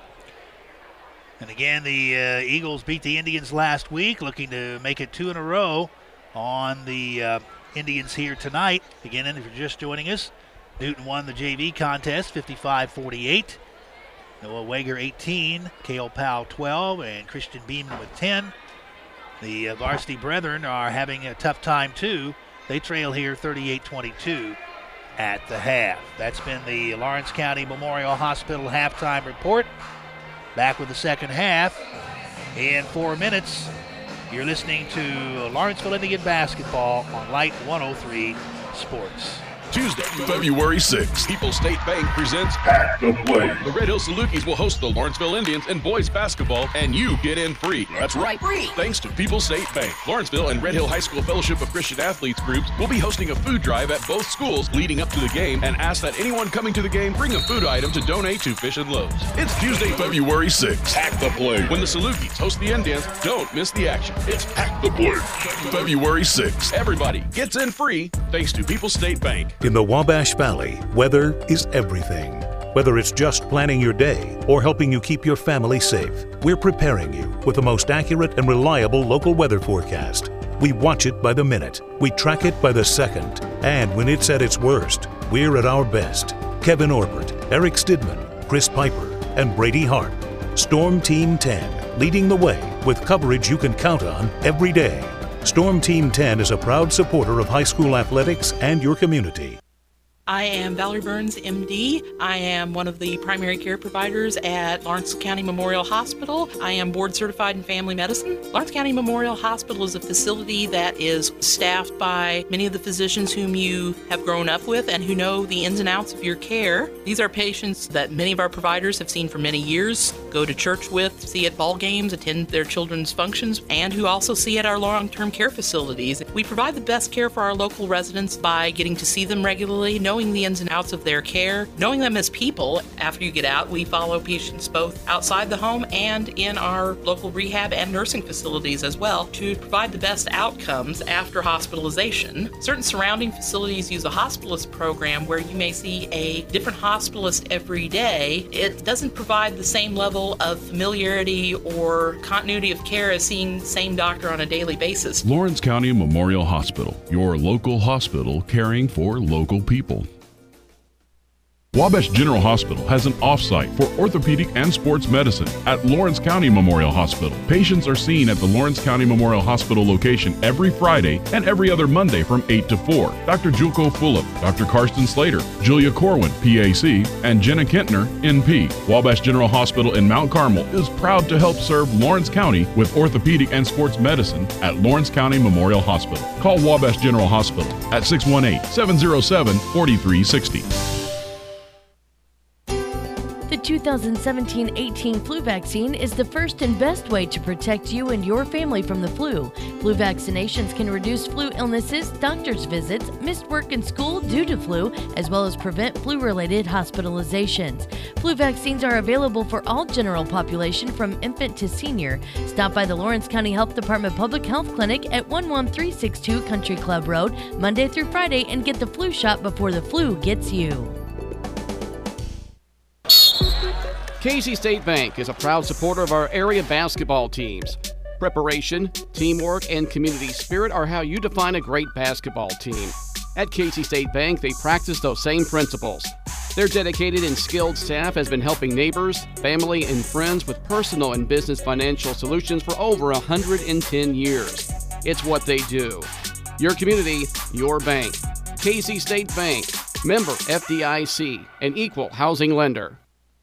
And again, the uh, Eagles beat the Indians last week, looking to make it two in a row on the uh, Indians here tonight. Again, if you're just joining us, Newton won the J V contest fifty-five forty-eight. Noah Wager eighteen, Cale Powell twelve, and Christian Beeman with ten. The uh, varsity brethren are having a tough time too. They trail here thirty-eight twenty-two at the half. That's been the Lawrence County Memorial Hospital halftime report. Back with the second half in four minutes. You're listening to Lawrenceville Indian basketball on Light one oh three Sports. Tuesday, February sixth, People's State Bank presents Pack the Play. The Red Hill Salukis will host the Lawrenceville Indians in boys basketball, and you get in free. That's right, free. Thanks to People's State Bank. Lawrenceville and Red Hill High School Fellowship of Christian Athletes groups will be hosting a food drive at both schools leading up to the game, and ask that anyone coming to the game bring a food item to donate to Fish and Loaves. It's Tuesday, February sixth. Pack the Play. When the Salukis host the Indians, don't miss the action. It's Pack the Play. February sixth. Everybody gets in free thanks to People's State Bank. In the Wabash Valley, weather is everything. Whether it's just planning your day or helping you keep your family safe, we're preparing you with the most accurate and reliable local weather forecast. We watch it by the minute, we track it by the second, and when it's at its worst, we're at our best. Kevin Orbert, Eric Stidman, Chris Piper, and Brady Hart. Storm Team ten, leading the way with coverage you can count on every day. Storm Team ten is a proud supporter of high school athletics and your community. I am Valerie Burns, M D. I am one of the primary care providers at Lawrence County Memorial Hospital. I am board certified in family medicine. Lawrence County Memorial Hospital is a facility that is staffed by many of the physicians whom you have grown up with and who know the ins and outs of your care. These are patients that many of our providers have seen for many years, go to church with, see at ball games, attend their children's functions, and who also see at our long-term care facilities. We provide the best care for our local residents by getting to see them regularly, knowing the ins and outs of their care, knowing them as people. After you get out, we follow patients both outside the home and in our local rehab and nursing facilities as well to provide the best outcomes after hospitalization. Certain surrounding facilities use a hospitalist program where you may see a different hospitalist every day. It doesn't provide the same level of familiarity or continuity of care as seeing the same doctor on a daily basis. Lawrence County Memorial Hospital, your local hospital caring for local people. Wabash General Hospital has an off-site for orthopedic and sports medicine at Lawrence County Memorial Hospital. Patients are seen at the Lawrence County Memorial Hospital location every Friday and every other Monday from eight to four. Doctor Julko Fulop, Doctor Karsten Slater, Julia Corwin, P A C, and Jenna Kentner, N P. Wabash General Hospital in Mount Carmel is proud to help serve Lawrence County with orthopedic and sports medicine at Lawrence County Memorial Hospital. Call Wabash General Hospital at six one eight, seven zero seven, four three six zero. The two thousand seventeen eighteen flu vaccine is the first and best way to protect you and your family from the flu. Flu vaccinations can reduce flu illnesses, doctor's visits, missed work and school due to flu, as well as prevent flu-related hospitalizations. Flu vaccines are available for all general population from infant to senior. Stop by the Lawrence County Health Department Public Health Clinic at one one three six two Country Club Road, Monday through Friday, and get the flu shot before the flu gets you. Casey State Bank is a proud supporter of our area basketball teams. Preparation, teamwork, and community spirit are how you define a great basketball team. At Casey State Bank, they practice those same principles. Their dedicated and skilled staff has been helping neighbors, family, and friends with personal and business financial solutions for over one hundred ten years. It's what they do. Your community, your bank. Casey State Bank, member F D I C, an equal housing lender.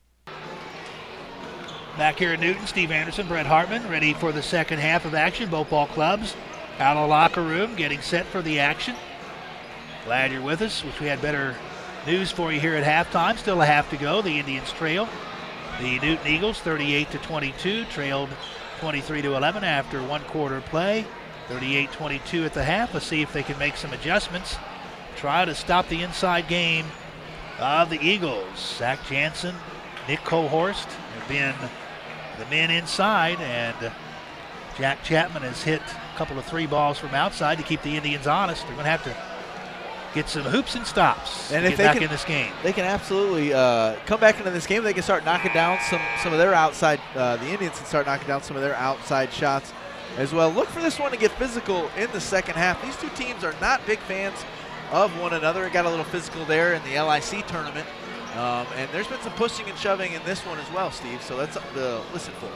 Back here in Newton, Steve Anderson, Brett Hartman, ready for the second half of action. Both ball clubs out of the locker room, getting set for the action. Glad you're with us. Wish we had better news for you here at halftime. Still a half to go. The Indians trail. The Newton Eagles, thirty-eight to twenty-two, trailed twenty-three to eleven after one quarter play. thirty-eight twenty-two at the half. Let's see if they can make some adjustments. Try to stop the inside game of the Eagles. Zach Jansen, Nick Cohorst have been the men inside, and Jack Chapman has hit a couple of three balls from outside to keep the Indians honest. They're going to have to get some hoops and stops and to if get they back can, in this game. They can absolutely uh, come back into this game. They can start knocking down some, some of their outside, uh, the Indians can start knocking down some of their outside shots as well. Look for this one to get physical in the second half. These two teams are not big fans of one another. It got a little physical there in the L I C tournament. Um, and there's been some pushing and shoving in this one as well, Steve, so that's something to listen for.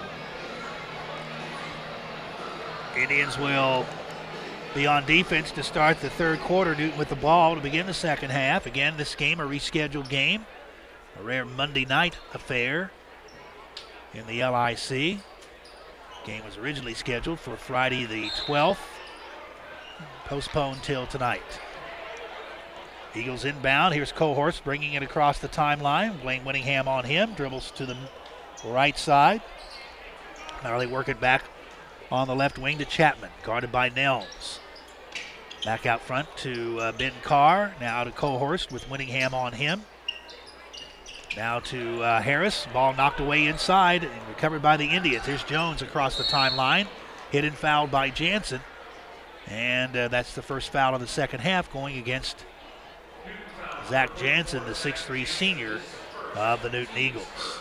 Indians will be on defense to start the third quarter. Newton with the ball to begin the second half. Again, this game a rescheduled game, a rare Monday night affair in the L I C. Game was originally scheduled for Friday the twelfth, postponed till tonight. Eagles inbound. Here's Cohorst bringing it across the timeline. Blaine Winningham on him. Dribbles to the right side. Now they work it back on the left wing to Chapman. Guarded by Nelms. Back out front to uh, Ben Carr. Now to Cohorst with Winningham on him. Now to uh, Harris. Ball knocked away inside and recovered by the Indians. Here's Jones across the timeline. Hit and fouled by Jansen. And uh, that's the first foul of the second half going against Zach Jansen, the six three senior of the Newton Eagles.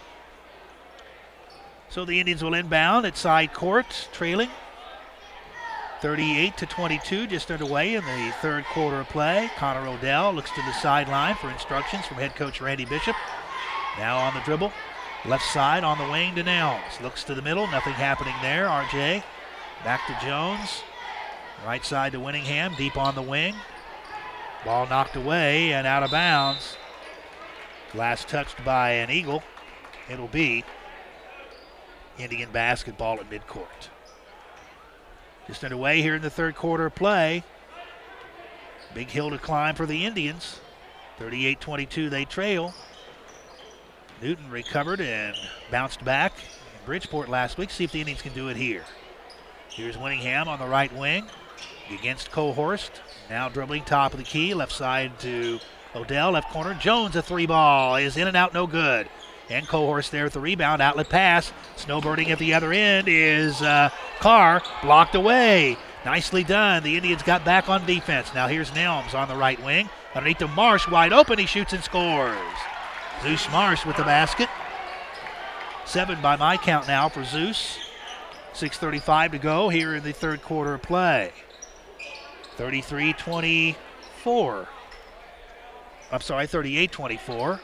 So the Indians will inbound at side court, trailing thirty-eight to twenty-two, just underway in the third quarter of play. Connor Odell looks to the sideline for instructions from head coach Randy Bishop. Now on the dribble, left side on the wing to Nelms. Looks to the middle, nothing happening there. R J back to Jones. Right side to Winningham, deep on the wing. Ball knocked away and out of bounds. Last touched by an Eagle. It'll be Indian basketball at midcourt. Just underway here in the third quarter of play. Big hill to climb for the Indians. thirty-eight twenty-two they trail. Newton recovered and bounced back in Bridgeport last week. See if the Indians can do it here. Here's Winningham on the right wing against Cohorst. Now dribbling top of the key, left side to Odell, left corner. Jones, a three ball, is in and out, no good. And Cohorst there at the rebound, outlet pass. Snowbirding at the other end is uh, Carr, blocked away. Nicely done. The Indians got back on defense. Now here's Nelms on the right wing. Underneath to Marsh, wide open, he shoots and scores. Zeus Marsh with the basket. Seven by my count now for Zeus. six thirty-five to go here in the third quarter of play. thirty-three twenty-four. I'm sorry, thirty-eight twenty-four.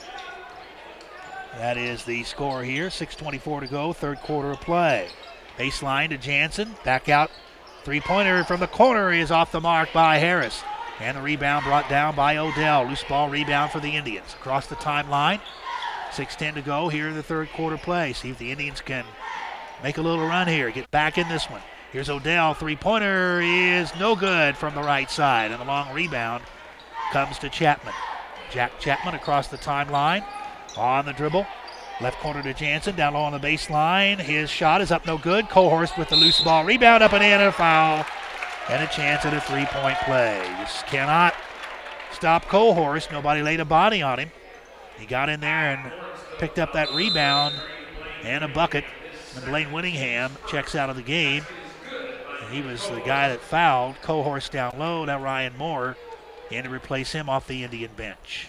That is the score here. six twenty-four to go, third quarter of play. Baseline to Jansen. Back out. Three-pointer from the corner is off the mark by Harris. And the rebound brought down by Odell. Loose ball rebound for the Indians. Across the timeline. six ten to go here in the third quarter play. See if the Indians can make a little run here. Get back in this one. Here's Odell. Three-pointer is no good from the right side. And the long rebound comes to Chapman. Jack Chapman across the timeline. On the dribble. Left corner to Jansen, down low on the baseline. His shot is up no good. Cohorst with the loose ball. Rebound up and in, and a foul. And a chance at a three-point play. Just cannot stop Cohorst. Nobody laid a body on him. He got in there and picked up that rebound and a bucket. And Blaine Winningham checks out of the game. And he was the guy that fouled. Cohorst down low. Now Ryan Moore in to replace him off the Indian bench.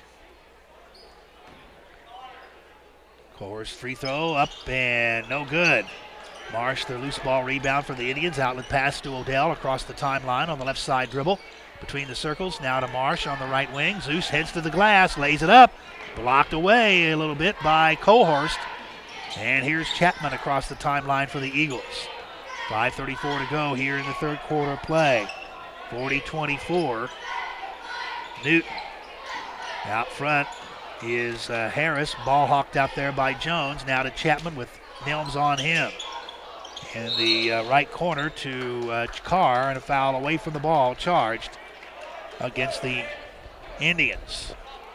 Cohorst free throw up and no good. Marsh, the loose ball rebound for the Indians. Outlet pass to Odell across the timeline on the left side dribble. Between the circles, now to Marsh on the right wing. Zeus heads to the glass, lays it up. Blocked away a little bit by Cohorst. And here's Chapman across the timeline for the Eagles. five thirty-four to go here in the third quarter play. forty twenty-four. Newton. Out front is uh, Harris. Ball hawked out there by Jones. Now to Chapman with Nelms on him. In the uh, right corner to uh, Carr, and a foul away from the ball charged against the Indians.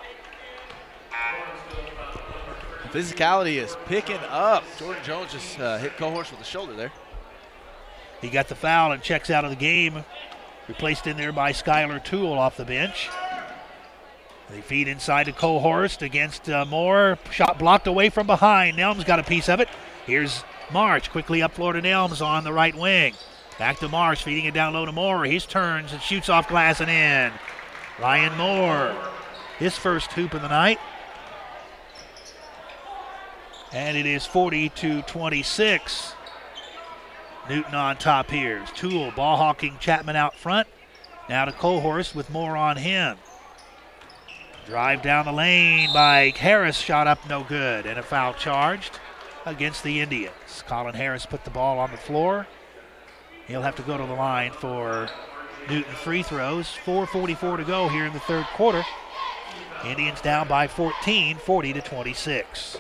Physicality is picking up. Jordan Jones just uh, hit Cohorst with the shoulder there. He got the foul and checks out of the game. Replaced in there by Skylar Toole off the bench. They feed inside to Cohorst against uh, Moore. Shot blocked away from behind. Nelms got a piece of it. Here's Marsh quickly up floor to Nelms on the right wing. Back to Marsh, feeding it down low to Moore. He turns and shoots off glass and in. Ryan Moore, his first hoop of the night. And it is forty to twenty-six. Newton on top here. Toole ball hawking Chapman out front. Now to Cohorst with Moore on him. Drive down the lane by Harris, shot up no good, and a foul charged against the Indians. Colin Harris put the ball on the floor. He'll have to go to the line for Newton free throws. four forty-four to go here in the third quarter. Indians down by fourteen, forty to twenty-six.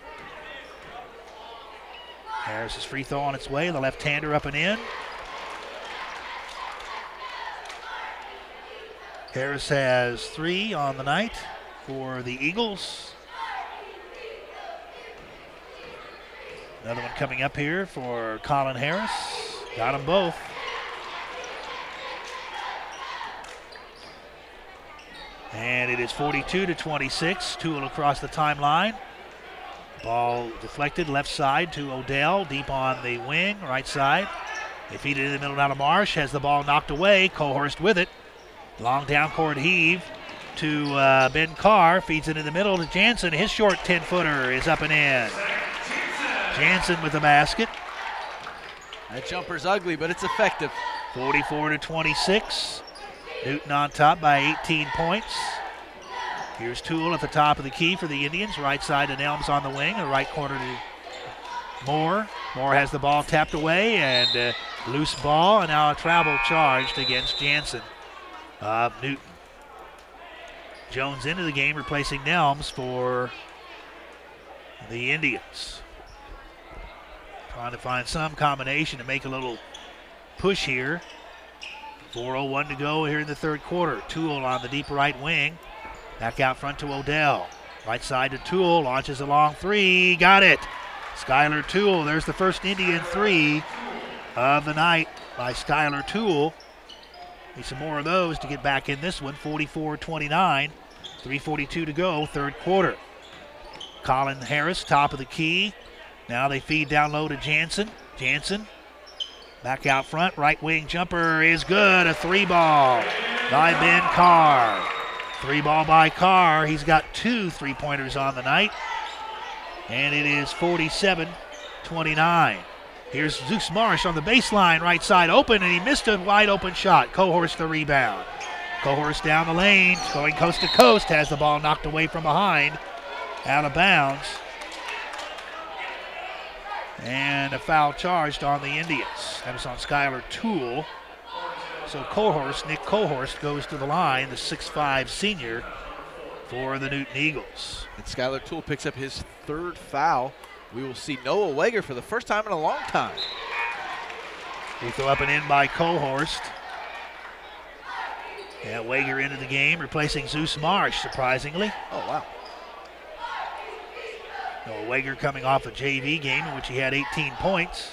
Harris's free throw on its way. The left-hander up and in. Harris has three on the night for the Eagles. Another one coming up here for Colin Harris. Got them both. And it is forty-two to twenty-six. Toole across the timeline. Ball deflected left side to Odell, deep on the wing, right side. They feed it in the middle down to Marsh. Has the ball knocked away. Cohorst with it. Long down court heave to uh, Ben Carr. Feeds it in the middle to Jansen. His short ten-footer is up and in. Jansen with the basket. That jumper's ugly, but it's effective. forty-four to twenty-six. Newton on top by eighteen points. Here's Toole at the top of the key for the Indians. Right side to Nelms on the wing. The right corner to Moore. Moore has the ball tapped away and uh, loose ball, and now a travel charged against Jansen of Newton. Jones into the game, replacing Nelms for the Indians. Trying to find some combination to make a little push here. four oh one to go here in the third quarter. Toole on the deep right wing. Back out front to Odell. Right side to Toole. Launches a long three. Got it. Skylar Toole. There's the first Indian three of the night by Skylar Toole. Need some more of those to get back in this one. forty-four twenty-nine. three forty-two to go, third quarter. Colin Harris, top of the key. Now they feed down low to Jansen. Jansen back out front. Right wing jumper is good. A three ball by Ben Carr. Three ball by Carr. He's got two three-pointers on the night. And it is forty-seven twenty-nine. Here's Zeus Marsh on the baseline, right side open, and he missed a wide open shot. Cohorst the rebound. Cohorst down the lane, going coast to coast, has the ball knocked away from behind, out of bounds. And a foul charged on the Indians. That was on Skylar Toole. So Cohorst, Nick Cohorst goes to the line, the six five senior for the Newton Eagles. And Skylar Toole picks up his third foul. We will see Noah Wager for the first time in a long time. He throw up and in by Cohorst. Yeah, Wager into the game, replacing Zeus Marsh, surprisingly. Oh, wow. Noah Wager coming off a J V game in which he had eighteen points.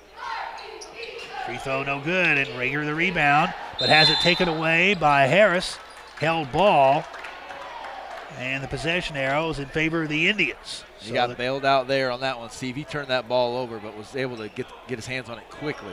Free throw no good, and Rager the rebound, but has it taken away by Harris. Held ball, and the possession arrow is in favor of the Indians. He So got the- bailed out there on that one, Steve. He turned that ball over, but was able to get, get his hands on it quickly.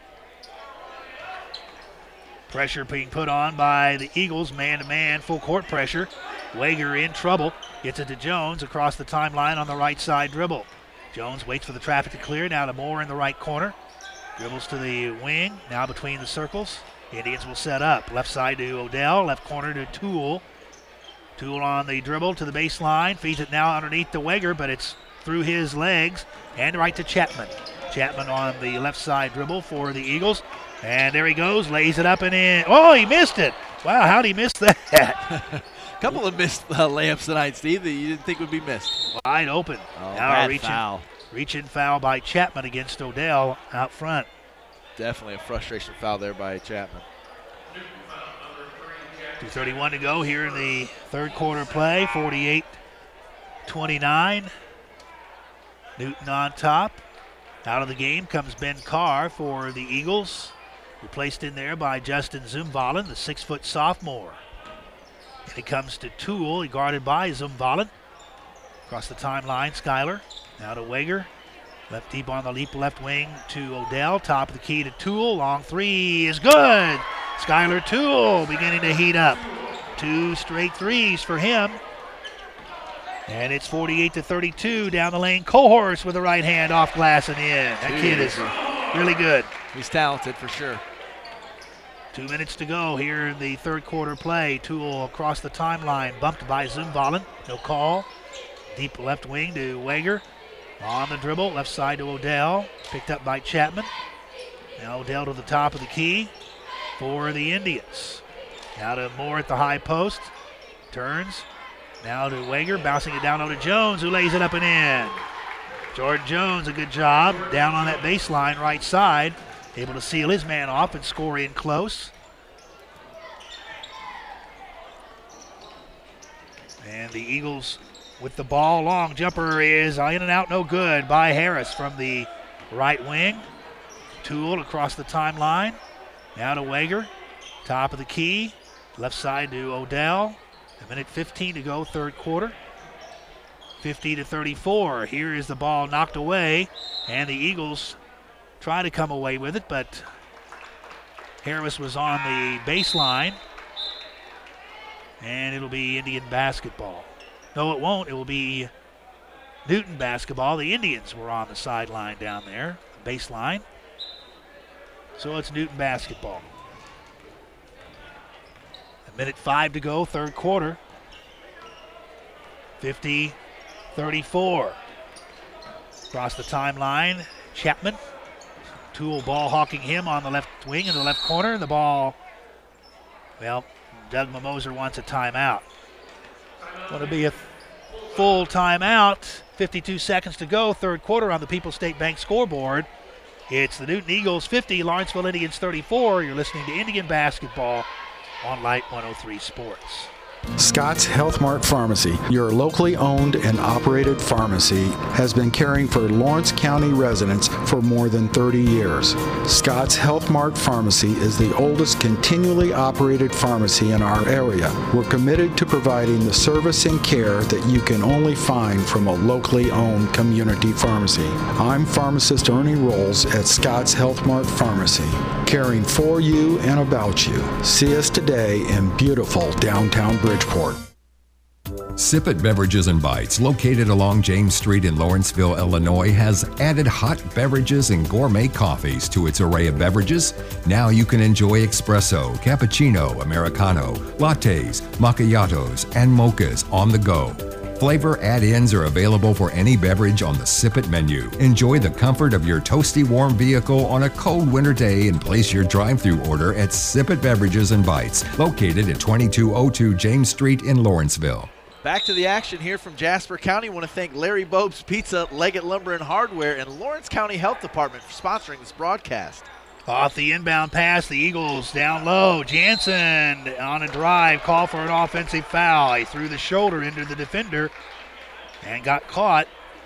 Pressure being put on by the Eagles, man-to-man, full court pressure. Wager in trouble, gets it to Jones across the timeline on the right side dribble. Jones waits for the traffic to clear, now to Moore in the right corner. Dribbles to the wing, now between the circles. Indians will set up. Left side to Odell, left corner to Toole. Toole on the dribble to the baseline, feeds it now underneath to Wager, but it's through his legs, and right to Chapman. Chapman on the left side dribble for the Eagles. And there he goes, lays it up and in. Oh, he missed it. Wow, how'd he miss that? A couple of missed uh, layups tonight, Steve, that you didn't think would be missed. Wide open. Oh, now bad reaching, foul. reaching foul by Chapman against Odell out front. Definitely a frustration foul there by Chapman. two thirty-one to go here in the third quarter play, forty-eight twenty-nine. Newton on top. Out of the game comes Ben Carr for the Eagles. Replaced in there by Justin Zumvalin, the six-foot sophomore. And it comes to Toole, he guarded by Zumvalin. Across the timeline, Schuyler. Now to Wager. Left deep on the leap left wing to Odell. Top of the key to Toole. Long three is good. Schuyler Toole beginning to heat up. Two straight threes for him. And it's forty-eight to thirty-two down the lane. Cohorse with the right hand off glass and in. That Dude, kid is really good. He's talented for sure. Two minutes to go here in the third quarter play. Toole across the timeline, bumped by Zumvalin. No call. Deep left wing to Wager. On the dribble, left side to Odell. Picked up by Chapman. Now Odell to the top of the key for the Indians. Now to Moore at the high post. Turns. Now to Wager, bouncing it down to Jones, who lays it up and in. Jordan Jones, a good job down on that baseline right side. Able to seal his man off and score in close. And the Eagles with the ball. Long jumper is in and out, no good by Harris from the right wing. Toole across the timeline. Now to Wager. Top of the key. Left side to Odell. A minute fifteen to go, third quarter. fifty to thirty-four. Here is the ball knocked away, and the Eagles try to come away with it, but Harris was on the baseline, and it'll be Indian basketball. No, it won't. It will be Newton basketball. The Indians were on the sideline down there, baseline. So it's Newton basketball. A minute five to go, third quarter. fifty thirty-four. Across the timeline, Chapman. Toole ball hawking him on the left wing in the left corner. The ball, well, Doug Mimoser wants a timeout. Going to be a full timeout. fifty-two seconds to go, third quarter on the People's State Bank scoreboard. It's the Newton Eagles fifty, Lawrenceville Indians thirty-four. You're listening to Indian basketball on Light one oh three Sports. Scott's Health Mart Pharmacy, your locally owned and operated pharmacy, has been caring for Lawrence County residents for more than thirty years. Scott's Health Mart Pharmacy is the oldest continually operated pharmacy in our area. We're committed to providing the service and care that you can only find from a locally owned community pharmacy. I'm pharmacist Ernie Rolls at Scott's Health Mart Pharmacy, caring for you and about you. See us today in beautiful downtown Bridgeport. Sip It Beverages and Bites, located along James Street in Lawrenceville, Illinois, has added hot beverages and gourmet coffees to its array of beverages. Now you can enjoy espresso, cappuccino, americano, lattes, macchiatos, and mochas on the go. Flavor add-ins are available for any beverage on the Sip It menu. Enjoy the comfort of your toasty warm vehicle on a cold winter day and place your drive-thru order at Sip It Beverages and Bites, located at twenty-two oh two James Street in Lawrenceville. Back to the action here from Jasper County. I want to thank Larry Bob's Pizza, Leggett Lumber and Hardware, and Lawrence County Health Department for sponsoring this broadcast. Off the inbound pass, the Eagles down low. Jansen on a drive, call for an offensive foul. He threw the shoulder into the defender and got caught.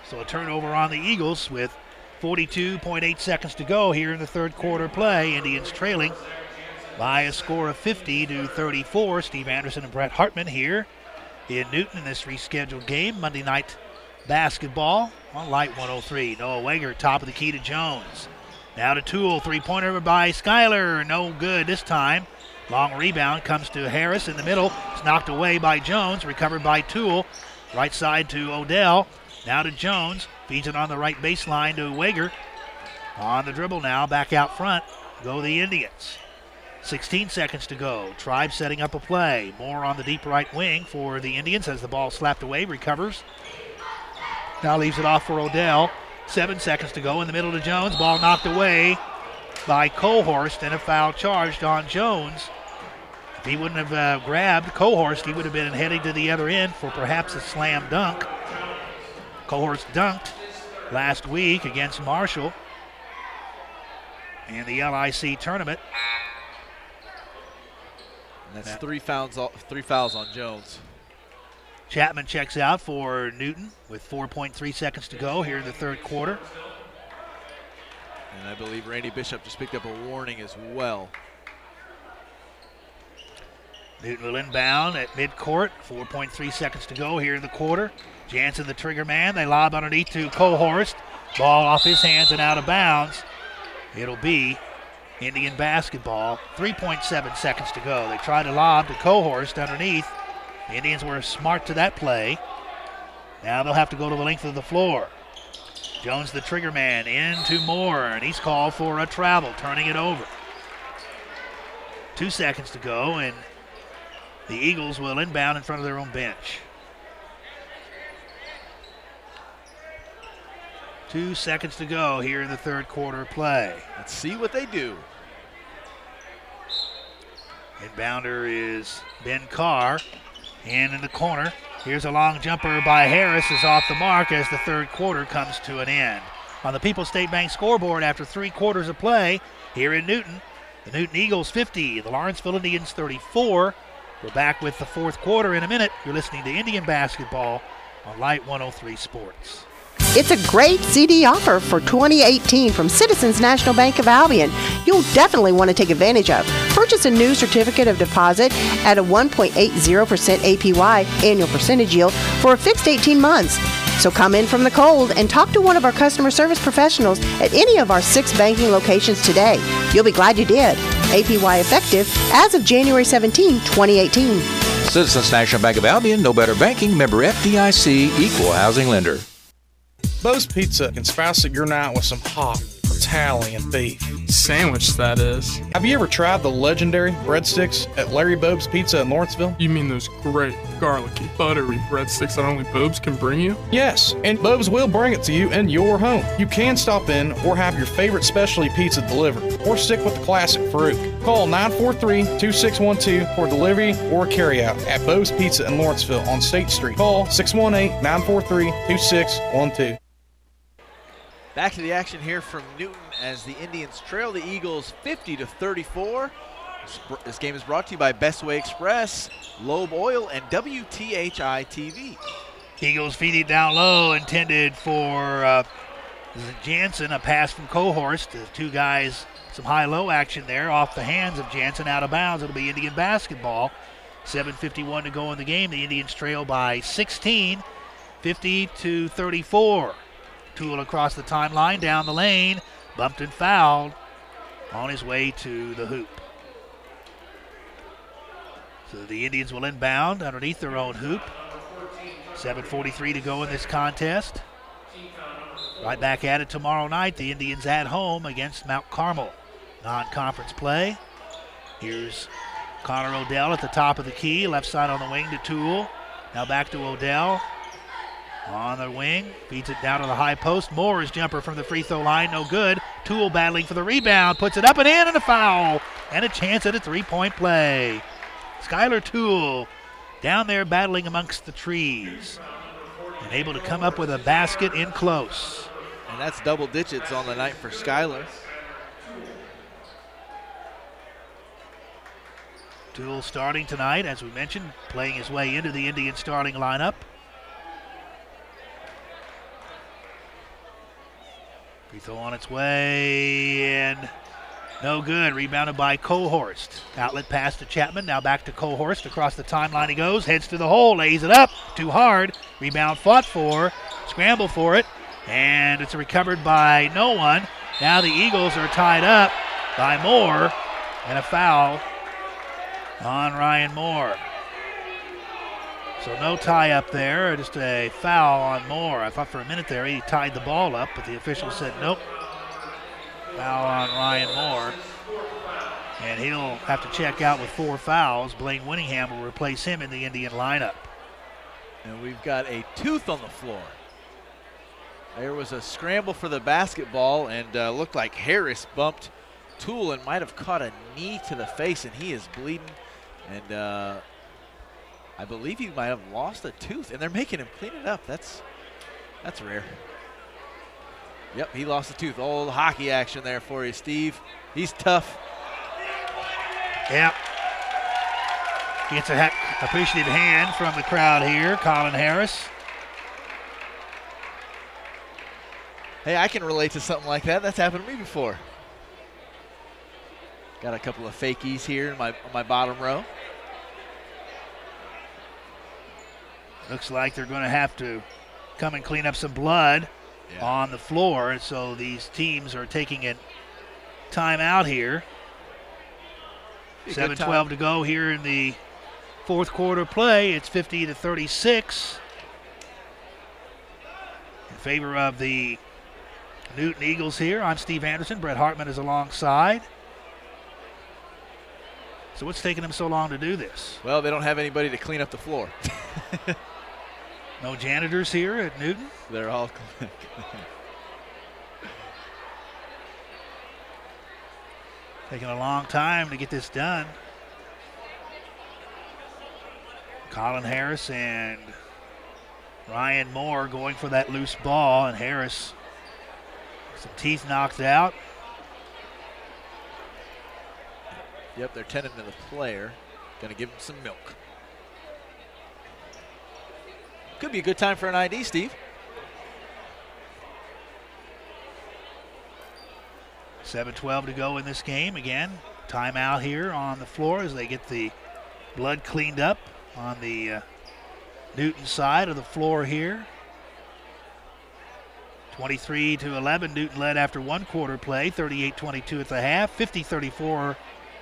So a turnover on the Eagles with forty-two point eight seconds to go here in the third quarter play. Indians trailing by a score of fifty to thirty-four. Steve Anderson and Brett Hartman here in Newton in this rescheduled game. Monday night basketball on Light one oh three. Noah Weger, top of the key to Jones. Now to Toole, three-pointer by Schuyler. No good this time. Long rebound comes to Harris in the middle. It's knocked away by Jones, recovered by Toole. Right side to Odell. Now to Jones. Feeds it on the right baseline to Weger. On the dribble now, back out front. Go the Indians. sixteen seconds to go. Tribe setting up a play. Moore on the deep right wing for the Indians as the ball slapped away, recovers. Now leaves it off for Odell. Seven seconds to go in the middle to Jones. Ball knocked away by Cohorst and a foul charged on Jones. If he wouldn't have uh, grabbed Cohorst, he would have been heading to the other end for perhaps a slam dunk. Cohorst dunked last week against Marshall in the L I C tournament. And that's three fouls, three fouls on Jones. Chapman checks out for Newton with four point three seconds to go here in the third quarter. And I believe Randy Bishop just picked up a warning as well. Newton will inbound at midcourt. four point three seconds to go here in the quarter. Jansen, the trigger man. They lob underneath to Cohorst. Ball off his hands and out of bounds. It'll be Indian basketball. three point seven seconds to go. They tried to lob to Cohorst underneath. The Indians were smart to that play. Now they'll have to go to the length of the floor. Jones, the trigger man, into Moore, and he's called for a travel, turning it over. Two seconds to go, and the Eagles will inbound in front of their own bench. Two seconds to go here in the third quarter play. Let's see what they do. Inbounder is Ben Carr. And in the corner, here's a long jumper by Harris, is off the mark as the third quarter comes to an end. On the People's State Bank scoreboard after three quarters of play here in Newton, the Newton Eagles fifty, the Lawrenceville Indians thirty-four. We're back with the fourth quarter in a minute. You're listening to Indian basketball on Light one oh three Sports. It's a great C D offer for twenty eighteen from Citizens National Bank of Albion. You'll definitely want to take advantage of. Purchase a new certificate of deposit at a one point eight zero percent A P Y annual percentage yield for a fixed eighteen months. So come in from the cold and talk to one of our customer service professionals at any of our six banking locations today. You'll be glad you did. A P Y effective as of January seventeenth, twenty eighteen. Citizens National Bank of Albion, no better banking, member F D I C, equal housing lender. Bo's Pizza can spice up your night with some hot Italian beef. Sandwich, that is. Have you ever tried the legendary breadsticks at Larry Bobe's Pizza in Lawrenceville? You mean those great, garlicky, buttery breadsticks that only Bobe's can bring you? Yes, and Bobe's will bring it to you in your home. You can stop in or have your favorite specialty pizza delivered, or stick with the classic Farouk. Call nine four three, two six one two for delivery or carryout at Bobe's Pizza in Lawrenceville on State Street. Call six one eight, nine four three, two six one two. Back to the action here from Newton as the Indians trail the Eagles fifty to thirty-four. This game is brought to you by Best Way Express, Loeb Oil, and W T H I T V. Eagles feed it down low, intended for uh, Jansen, a pass from Cohorst. The two guys, some high-low action there off the hands of Jansen, out of bounds. It'll be Indian basketball. seven fifty-one to go in the game. The Indians trail by sixteen, fifty to thirty-four. Toole across the timeline, down the lane, bumped and fouled on his way to the hoop. So the Indians will inbound underneath their own hoop. seven forty-three to go in this contest. Right back at it tomorrow night. The Indians at home against Mount Carmel. Non-conference play. Here's Connor Odell at the top of the key. Left side on the wing to Toole. Now back to Odell. On the wing, feeds it down to the high post. Moore's jumper from the free throw line, no good. Toole battling for the rebound, puts it up and in, and a foul. And a chance at a three-point play. Skylar Toole down there battling amongst the trees. And able to come up with a basket in close. And that's double digits on the night for Skylar. Toole starting tonight, as we mentioned, playing his way into the Indian starting lineup. Free throw on its way, and no good. Rebounded by Cohorst. Outlet pass to Chapman. Now back to Cohorst. Across the timeline he goes. Heads to the hole. Lays it up. Too hard. Rebound fought for. Scramble for it. And it's recovered by no one. Now the Eagles are tied up by Moore. And a foul on Ryan Moore. So no tie up there. Just a foul on Moore. I thought for a minute there he tied the ball up, but the official said nope. Foul on Ryan Moore. And he'll have to check out with four fouls. Blaine Winningham will replace him in the Indian lineup. And we've got a tooth on the floor. There was a scramble for the basketball, and uh, looked like Harris bumped Toole and might have caught a knee to the face, and he is bleeding. And uh, I believe he might have lost a tooth, and they're making him clean it up. That's that's rare. Yep, he lost a tooth. Old hockey action there for you, Steve. He's tough. Yep. Gets a ha- appreciative hand from the crowd here, Colin Harris. Hey, I can relate to something like that. That's happened to me before. Got a couple of fakies here in my, on my bottom row. Looks like they're going to have to come and clean up some blood yeah. on the floor. So these teams are taking a timeout here. seven twelve to go here in the fourth quarter play. It's fifty to thirty-six in favor of the Newton Eagles here. I'm Steve Anderson. Brett Hartman is alongside. So what's taking them so long to do this? Well, they don't have anybody to clean up the floor. No janitors here at Newton? They're all taking a long time to get this done. Colin Harris and Ryan Moore going for that loose ball, and Harris some teeth knocked out. Yep, they're tending to the player. Going to give him some milk. Could be a good time for an I D, Steve. seven twelve to go in this game. Again, timeout here on the floor as they get the blood cleaned up on the uh, Newton side of the floor here. twenty-three to eleven, Newton led after one quarter play, thirty-eight twenty-two at the half, fifty thirty-four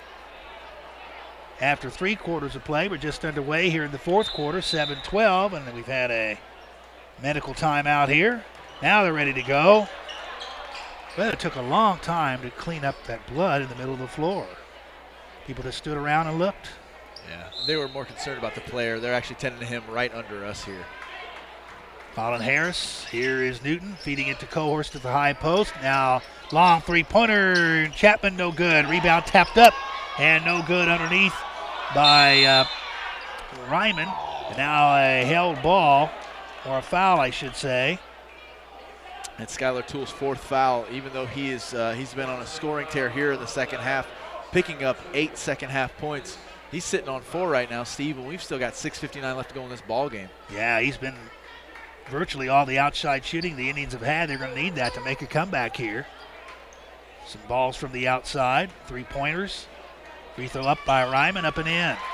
after three quarters of play. We're just underway here in the fourth quarter, seven twelve, and then we've had a medical timeout here. Now they're ready to go. But it took a long time to clean up that blood in the middle of the floor. People just stood around and looked. Yeah, they were more concerned about the player. They're actually tending to him right under us here. Colin Harris. Here is Newton feeding it to Cohorst at the high post. Now long three-pointer. Chapman no good. Rebound tapped up and no good underneath by uh, Ryman. And now a held ball, or a foul I should say. And Skylar Toole's fourth foul, even though he is uh, he's been on a scoring tear here in the second half, picking up eight second half points. He's sitting on four right now, Steve, and we've still got six fifty-nine left to go in this ball game. Yeah, he's been virtually all the outside shooting the Indians have had. They're going to need that to make a comeback here. Some balls from the outside, three-pointers. Free throw up by Ryman, up and in. I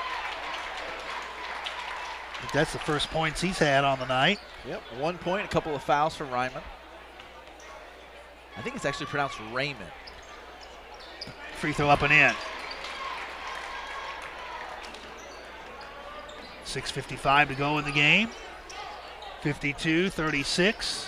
think that's the first points he's had on the night. Yep, one point, a couple of fouls from Ryman. I think it's actually pronounced Raymond. Free throw up and in. six fifty-five to go in the game. fifty-two thirty-six.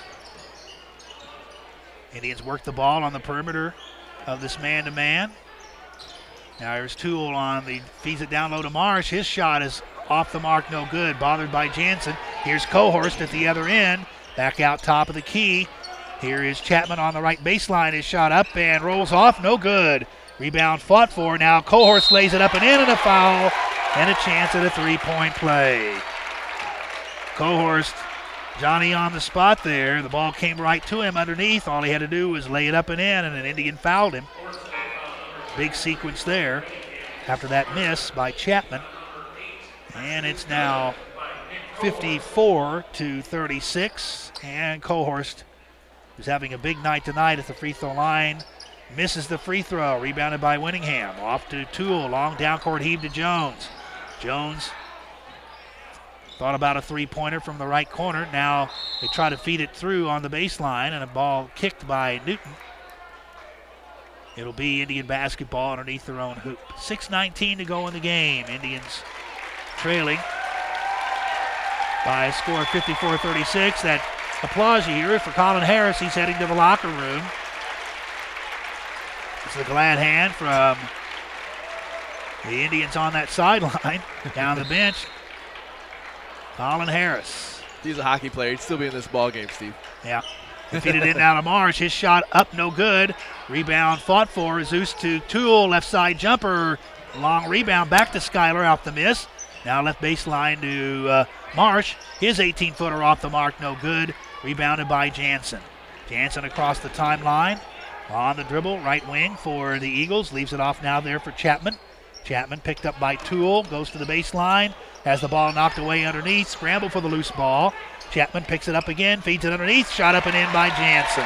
Indians work the ball on the perimeter of this man-to-man. Now here's Toole on the, feeds it down low to Marsh. His shot is off the mark, no good. Bothered by Jansen. Here's Cohorst at the other end. Back out top of the key. Here is Chapman on the right baseline. His shot up and rolls off, no good. Rebound fought for. Now Cohorst lays it up and in, and a foul and a chance at a three-point play. Cohorst, Johnny on the spot there. The ball came right to him underneath. All he had to do was lay it up and in, and an Indian fouled him. Big sequence there after that miss by Chapman. And it's now fifty-four to thirty-six, and Cohorst who's having a big night tonight at the free throw line. Misses the free throw. Rebounded by Winningham. Off to Toole. Long down court heave to Jones. Jones thought about a three-pointer from the right corner. Now they try to feed it through on the baseline, and a ball kicked by Newton. It'll be Indian basketball underneath their own hoop. six nineteen to go in the game. Indians trailing by a score of fifty-four thirty-six. That applause you hear for Colin Harris. He's heading to the locker room. It's the glad hand from the Indians on that sideline. Down the bench, Colin Harris. He's a hockey player. He'd still be in this ball game, Steve. Yeah. Defeated in out of Marsh. His shot up, no good. Rebound fought for. Zeus to Toole. Left side jumper. Long rebound back to Schuyler off the miss. Now left baseline to uh, Marsh. His eighteen-footer off the mark, no good. Rebounded by Jansen. Jansen across the timeline. On the dribble, right wing for the Eagles. Leaves it off now there for Chapman. Chapman picked up by Toole. Goes to the baseline. Has the ball knocked away underneath. Scramble for the loose ball. Chapman picks it up again. Feeds it underneath. Shot up and in by Jansen.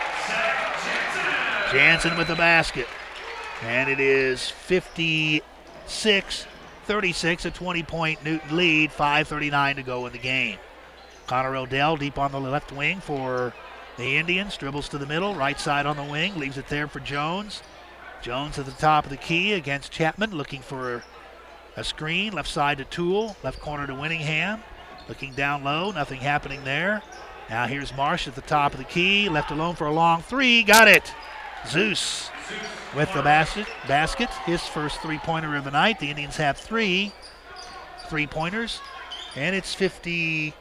Jansen with the basket. And it is fifty-six thirty-six, a twenty-point Newton lead. five thirty-nine to go in the game. Connor Odell deep on the left wing for the Indians. Dribbles to the middle. Right side on the wing. Leaves it there for Jones. Jones at the top of the key against Chapman. Looking for a screen. Left side to Toole. Left corner to Winningham. Looking down low. Nothing happening there. Now here's Marsh at the top of the key. Left alone for a long three. Got it. Zeus with the basket. Basket. His first three-pointer of the night. The Indians have three three-pointers. And it's fifty-six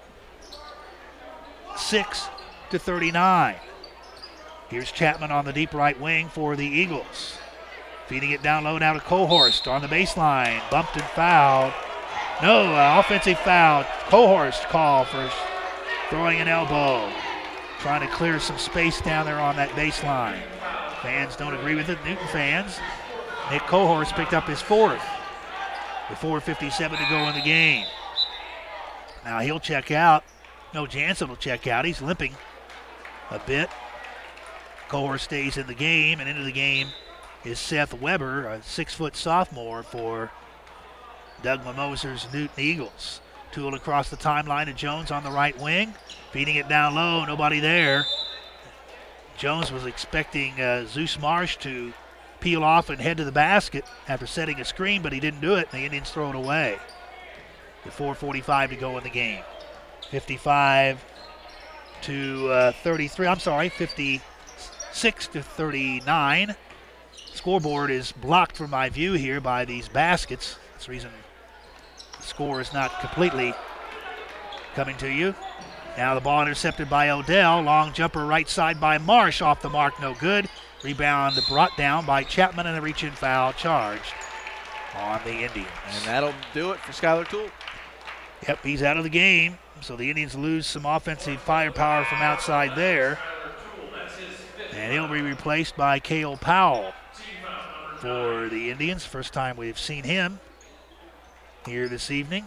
to thirty-nine. Here's Chapman on the deep right wing for the Eagles. Feeding it down low now to Cohorst on the baseline. Bumped and fouled. No, uh, offensive foul. Cohorst call for throwing an elbow. Trying to clear some space down there on that baseline. Fans don't agree with it. Newton fans. Nick Cohorst picked up his fourth. With four fifty-seven to go in the game. Now he'll check out. No, Jansen will check out. He's limping a bit. Cohorst stays in the game, and into the game is Seth Weber, a six-foot sophomore for Doug Mimoser's Newton Eagles. Toole across the timeline to Jones on the right wing. Feeding it down low, nobody there. Jones was expecting uh, Zeus Marsh to peel off and head to the basket after setting a screen, but he didn't do it, and the Indians throw it away. With four forty-five to go in the game. fifty-five to uh, thirty-three, I'm sorry, fifty-six to thirty-nine. Scoreboard is blocked from my view here by these baskets. That's the reason the score is not completely coming to you. Now the ball intercepted by Odell. Long jumper right side by Marsh. Off the mark, no good. Rebound brought down by Chapman, and a reach-in foul charged on the Indians. And that'll do it for Schuyler Toole. Yep, he's out of the game. So the Indians lose some offensive firepower from outside there. And he'll be replaced by Cale Powell for the Indians. First time we've seen him here this evening.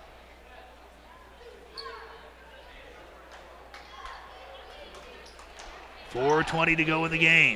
four twenty to go in the game.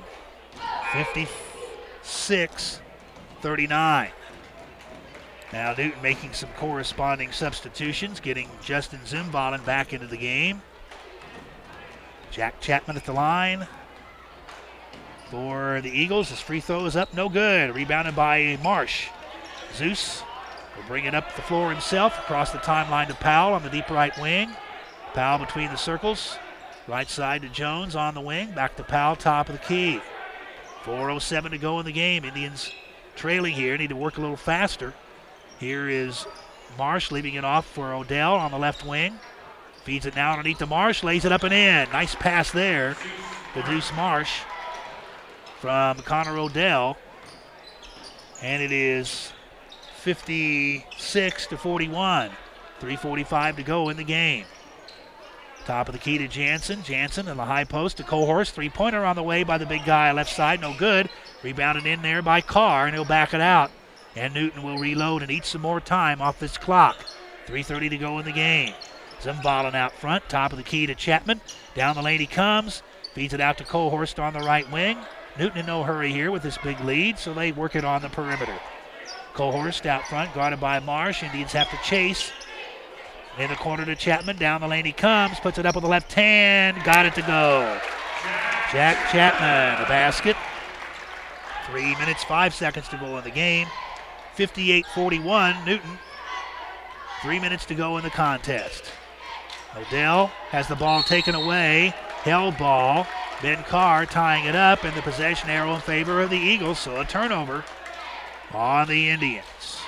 fifty-six thirty-nine. Now Newton making some corresponding substitutions, getting Justin Zimballen back into the game. Jack Chapman at the line for the Eagles. His free throw is up, no good. Rebounded by Marsh. Zeus will bring it up the floor himself, across the timeline to Powell on the deep right wing. Powell between the circles. Right side to Jones on the wing. Back to Powell, top of the key. four oh seven to go in the game. Indians trailing here. Need to work a little faster. Here is Marsh leaving it off for Odell on the left wing. Feeds it now underneath to Marsh. Lays it up and in. Nice pass there to Deuce Marsh from Connor Odell. And it is fifty-six to forty-one. three forty-five to go in the game. Top of the key to Jansen. Jansen in the high post to Cohorst. Three-pointer on the way by the big guy left side. No good. Rebounded in there by Carr, and he'll back it out. And Newton will reload and eat some more time off this clock. three thirty to go in the game. Zimballen out front. Top of the key to Chapman. Down the lane he comes. Feeds it out to Colhorst on the right wing. Newton in no hurry here with this big lead, so they work it on the perimeter. Colhorst out front, guarded by Marsh. Indians have to chase. In the corner to Chapman. Down the lane he comes. Puts it up with the left hand. Got it to go. Jack Chapman, the basket. Three minutes, five seconds to go in the game. fifty-eight forty-one, Newton. Three minutes to go in the contest. Odell has the ball taken away. Held ball. Ben Carr tying it up, and the possession arrow in favor of the Eagles, so a turnover on the Indians.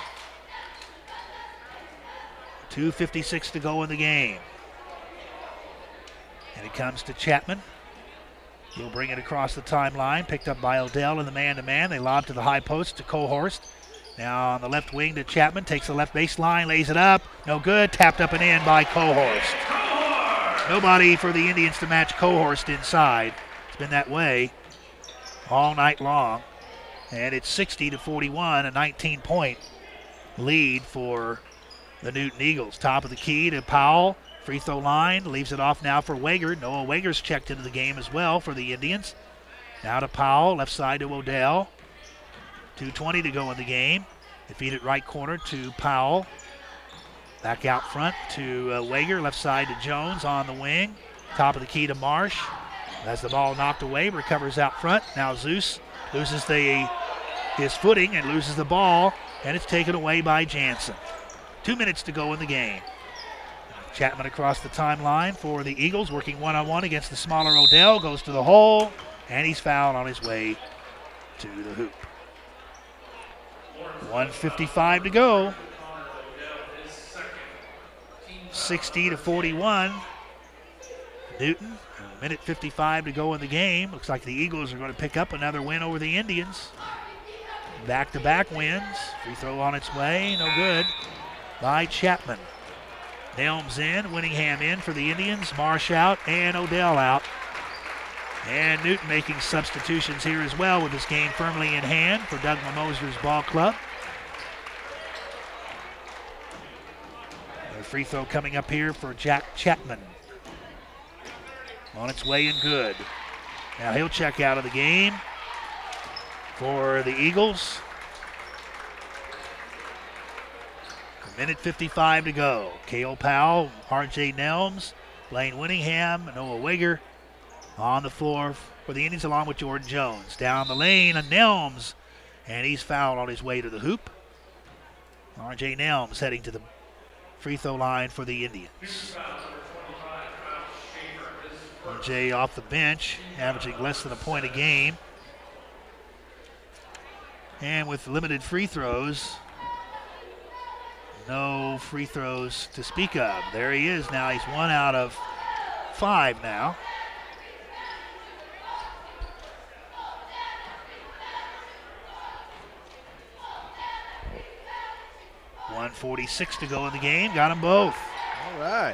two fifty-six to go in the game. And it comes to Chapman. He'll bring it across the timeline, picked up by Odell in the man-to-man. They lob to the high post to Colhorst. Now on the left wing to Chapman, takes the left baseline, lays it up. No good, tapped up and in by Colhorst. Nobody for the Indians to match Colhorst inside. It's been that way all night long. And it's sixty to forty-one, a nineteen-point lead for the Newton Eagles. Top of the key to Powell. Free throw line, leaves it off now for Wager. Noah Wager's checked into the game as well for the Indians. Now to Powell, left side to Odell. two twenty to go in the game. They feed it right corner to Powell. Back out front to uh, Wager, left side to Jones on the wing. Top of the key to Marsh. As the ball knocked away, recovers out front. Now Zeus loses the his footing and loses the ball, and it's taken away by Jansen. Two minutes to go in the game. Chapman across the timeline for the Eagles, working one-on-one against the smaller Odell, goes to the hole, and he's fouled on his way to the hoop. one fifty-five to go. sixty to forty-one. Newton, a minute fifty-five to go in the game. Looks like the Eagles are going to pick up another win over the Indians. Back-to-back wins. Free throw on its way, no good by Chapman. Nelms in, Winningham in for the Indians, Marsh out, and Odell out. And Newton making substitutions here as well with this game firmly in hand for Doug Moser's ball club. A free throw coming up here for Jack Chapman. On its way and good. Now he'll check out of the game for the Eagles. A minute fifty-five to go. Cale Powell, R J Nelms, Blaine Winningham, Noah Wager on the floor for the Indians along with Jordan Jones. Down the lane, a Nelms, and he's fouled on his way to the hoop. R J Nelms heading to the free throw line for the Indians. R J off the bench, averaging less than a point a game. And with limited free throws, no free throws to speak of. There he is now. He's one out of five now. one forty-six to go in the game. Got them both. All right.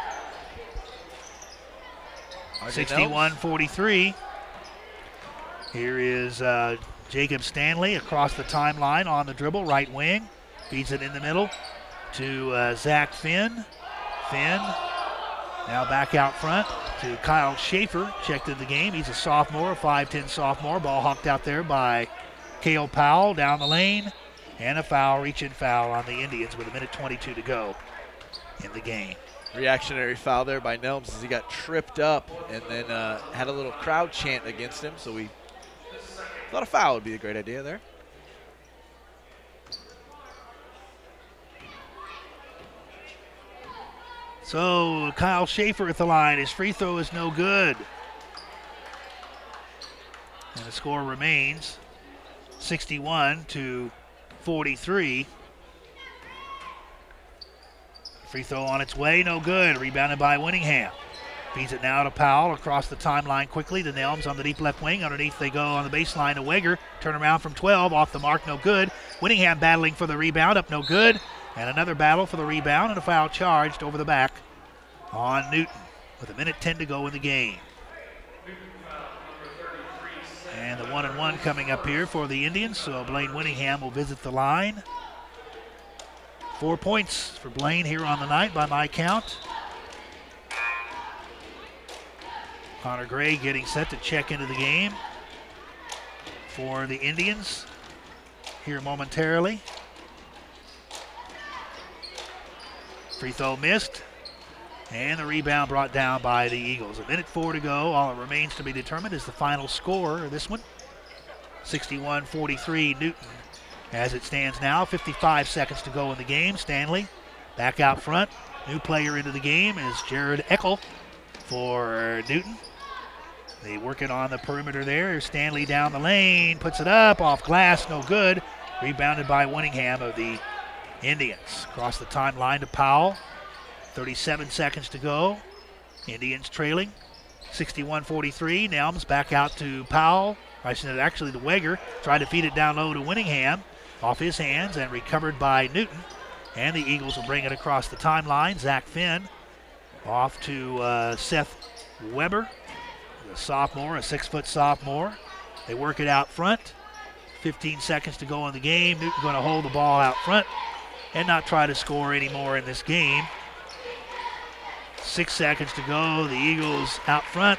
sixty-one forty-three. Here is uh, Jacob Stanley across the timeline on the dribble, right wing. Feeds it in the middle to uh, Zach Finn. Finn now back out front to Kyle Schaefer. Checked in the game. He's a sophomore, a five ten sophomore. Ball hawked out there by Cale Powell down the lane. And a foul, reach-in foul on the Indians with a minute twenty-two to go in the game. Reactionary foul there by Nelms as he got tripped up and then uh, had a little crowd chant against him. So we thought a foul would be a great idea there. So Kyle Schaefer at the line. His free throw is no good. And the score remains sixty-one to forty-three. Free throw on its way, no good. Rebounded by Winningham. Feeds it now to Powell across the timeline quickly. The Nelms on the deep left wing. Underneath they go on the baseline to Wager. Turn around from twelve, off the mark, no good. Winningham battling for the rebound, up no good. And another battle for the rebound and a foul charged over the back on Newton with a minute ten to go in the game. And the one and one coming up here for the Indians, so Blaine Winningham will visit the line. Four points for Blaine here on the night by my count. Connor Gray getting set to check into the game for the Indians here momentarily. Free throw missed. And the rebound brought down by the Eagles. A minute four to go. All that remains to be determined is the final score of this one. sixty-one forty-three Newton as it stands now. fifty-five seconds to go in the game. Stanley back out front. New player into the game is Jared Eckel for Newton. They working on the perimeter there. Stanley down the lane. Puts it up. Off glass. No good. Rebounded by Winningham of the Indians. Across the timeline to Powell. thirty-seven seconds to go. Indians trailing. sixty-one forty-three. Nelms back out to Powell. I said actually to Weger. Tried to feed it down low to Winningham. Off his hands and recovered by Newton. And the Eagles will bring it across the timeline. Zach Finn off to uh, Seth Weber, a sophomore, a six-foot sophomore. They work it out front. fifteen seconds to go in the game. Newton going to hold the ball out front and not try to score anymore in this game. Six seconds to go. The Eagles out front.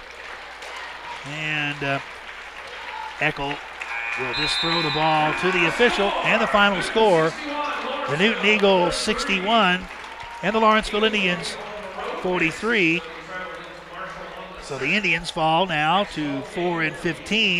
And uh, Eckel will just throw the ball to the official. And the final score, the Newton Eagles sixty-one and the Lawrenceville Indians forty-three. So the Indians fall now to four and fifteen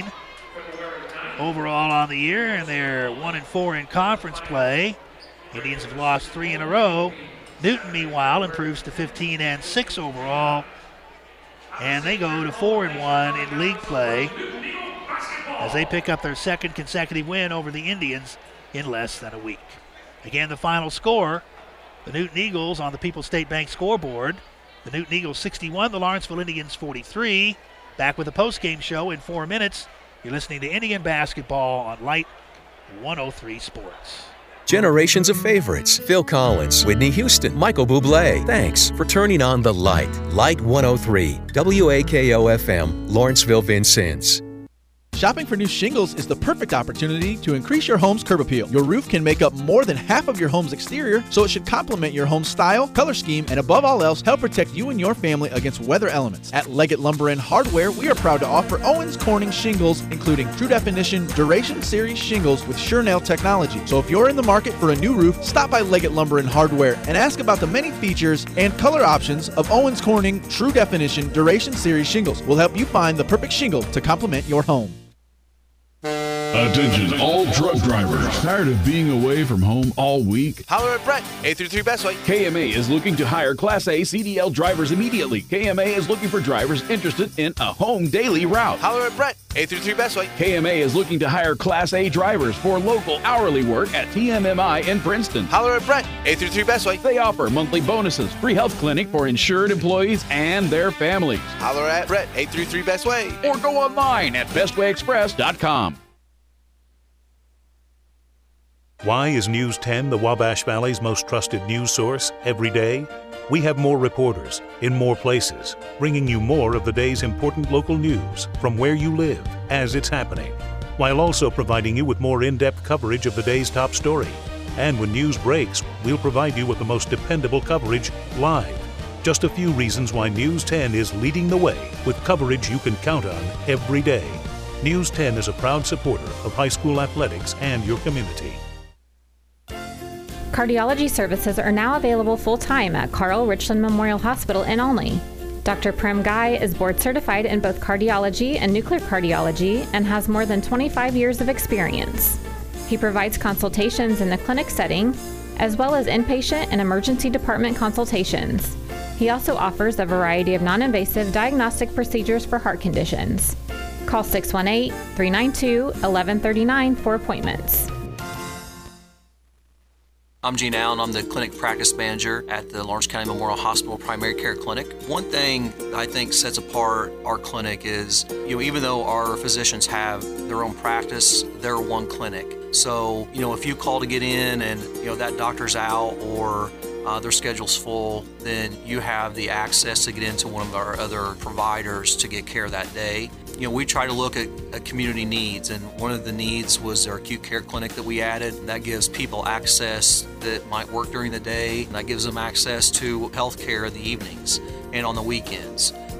overall on the year, and they're one and four in conference play. Indians have lost three in a row. Newton, meanwhile, improves to fifteen and six overall, and they go to four and one in league play as they pick up their second consecutive win over the Indians in less than a week. Again, the final score, the Newton Eagles on the People's State Bank scoreboard. The Newton Eagles sixty-one, the Lawrenceville Indians forty-three. Back with a post-game show in four minutes. You're listening to Indian Basketball on Light one oh three Sports. Generations of favorites. Phil Collins, Whitney Houston, Michael Bublé. Thanks for turning on the light. Light one oh three, W A K O F M, Lawrenceville, Vincennes. Shopping for new shingles is the perfect opportunity to increase your home's curb appeal. Your roof can make up more than half of your home's exterior, so it should complement your home's style, color scheme, and above all else, help protect you and your family against weather elements. At Leggett Lumber and Hardware, we are proud to offer Owens Corning shingles, including True Definition Duration Series shingles with SureNail technology. So if you're in the market for a new roof, stop by Leggett Lumber and Hardware and ask about the many features and color options of Owens Corning True Definition Duration Series shingles. We'll help you find the perfect shingle to complement your home. Attention, all truck drivers. Tired of being away from home all week? Holler at Brett, eight three three Bestway. K M A is looking to hire Class A C D L drivers immediately. K M A is looking for drivers interested in a home daily route. Holler at Brett, eight three three Bestway. K M A is looking to hire Class A drivers for local hourly work at T M M I in Princeton. Holler at Brett, eight three three Bestway. They offer monthly bonuses, free health clinic for insured employees and their families. Holler at Brett, eight three three Bestway. Or go online at bestway express dot com. Why is News ten the Wabash Valley's most trusted news source every day? We have more reporters in more places, bringing you more of the day's important local news from where you live as it's happening, while also providing you with more in-depth coverage of the day's top story. And when news breaks, we'll provide you with the most dependable coverage live. Just a few reasons why News ten is leading the way with coverage you can count on every day. News ten is a proud supporter of high school athletics and your community. Cardiology services are now available full-time at Carl Richland Memorial Hospital in Olney. Doctor Prem Guy is board certified in both cardiology and nuclear cardiology and has more than twenty-five years of experience. He provides consultations in the clinic setting, as well as inpatient and emergency department consultations. He also offers a variety of non-invasive diagnostic procedures for heart conditions. Call six one eight, three nine two, one one three nine for appointments. I'm Gene Allen. I'm the clinic practice manager at the Lawrence County Memorial Hospital Primary Care Clinic. One thing I think sets apart our clinic is, you know, even though our physicians have their own practice, they're one clinic. So, you know, if you call to get in and, you know, that doctor's out or uh, their schedule's full, then you have the access to get into one of our other providers to get care that day. You know, we try to look at, at community needs, and one of the needs was our acute care clinic that we added. That gives people access that might work during the day, and that gives them access to health care in the evenings and on the weekends.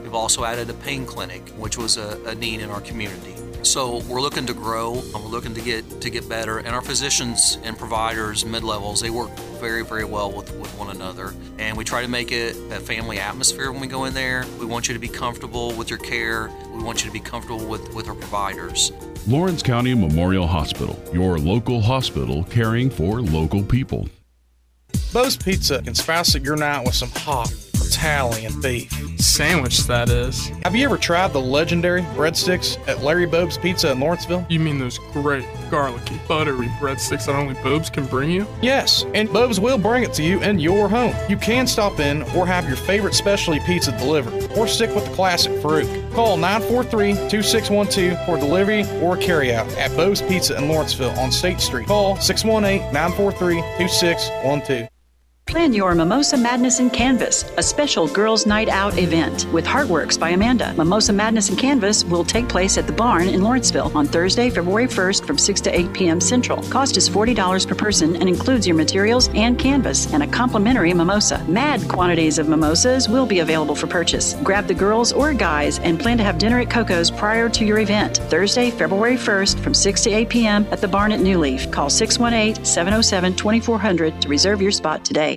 We've also added a pain clinic, which was a, a need in our community. So we're looking to grow, and we're looking to get to get better. And our physicians and providers, mid-levels, they work very, very well with, with one another. And we try to make it a family atmosphere when we go in there. We want you to be comfortable with your care. We want you to be comfortable with, with our providers. Lawrence County Memorial Hospital, your local hospital caring for local people. Bo's Pizza can spice up your night with some hot Italian beef. Sandwich, that is. Have you ever tried the legendary breadsticks at Larry Bobe's Pizza in Lawrenceville? You mean those great, garlicky, buttery breadsticks that only Bobe's can bring you? Yes, and Bobe's will bring it to you in your home. You can stop in or have your favorite specialty pizza delivered, or stick with the classic Farouk. Call nine four three, two six one two for delivery or carryout at Bobe's Pizza in Lawrenceville on State Street. Call six one eight, nine four three, two six one two. Plan your Mimosa Madness in Canvas, a special girls' night out event with Heartworks by Amanda. Mimosa Madness in Canvas will take place at the Barn in Lawrenceville on Thursday, February first from six to eight p.m. Central. Cost is forty dollars per person and includes your materials and canvas and a complimentary mimosa. Mad quantities of mimosas will be available for purchase. Grab the girls or guys and plan to have dinner at Coco's prior to your event. Thursday, February first from six to eight p.m. at the Barn at New Leaf. Call six one eight, seven oh seven, two four zero zero to reserve your spot today.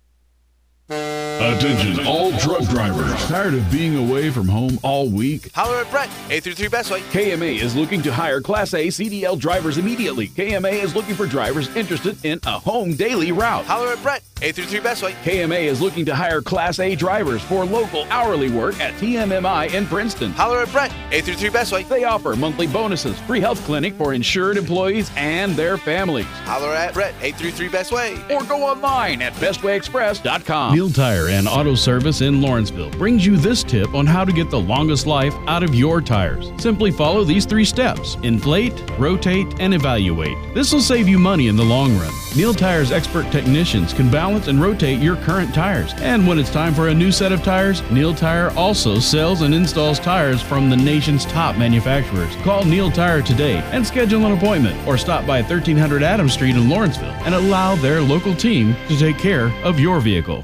Attention, all truck drivers. Tired of being away from home all week? Holler at Brett, eight three three Bestway. K M A is looking to hire Class A C D L drivers immediately. K M A is looking for drivers interested in a home daily route. Holler at Brett, eight three three Bestway. K M A is looking to hire Class A drivers for local hourly work at T M M I in Princeton. Holler at Brett, eight three three Bestway. They offer monthly bonuses, free health clinic for insured employees and their families. Holler at Brett, eight three three Bestway. Or go online at bestway express dot com. Neil Tire and Auto Service in Lawrenceville brings you this tip on how to get the longest life out of your tires. Simply follow these three steps: inflate, rotate, and evaluate. This will save you money in the long run. Neil Tire's expert technicians can balance and rotate your current tires. And when it's time for a new set of tires, Neil Tire also sells and installs tires from the nation's top manufacturers. Call Neil Tire today and schedule an appointment, or stop by thirteen hundred Adams Street in Lawrenceville and allow their local team to take care of your vehicle.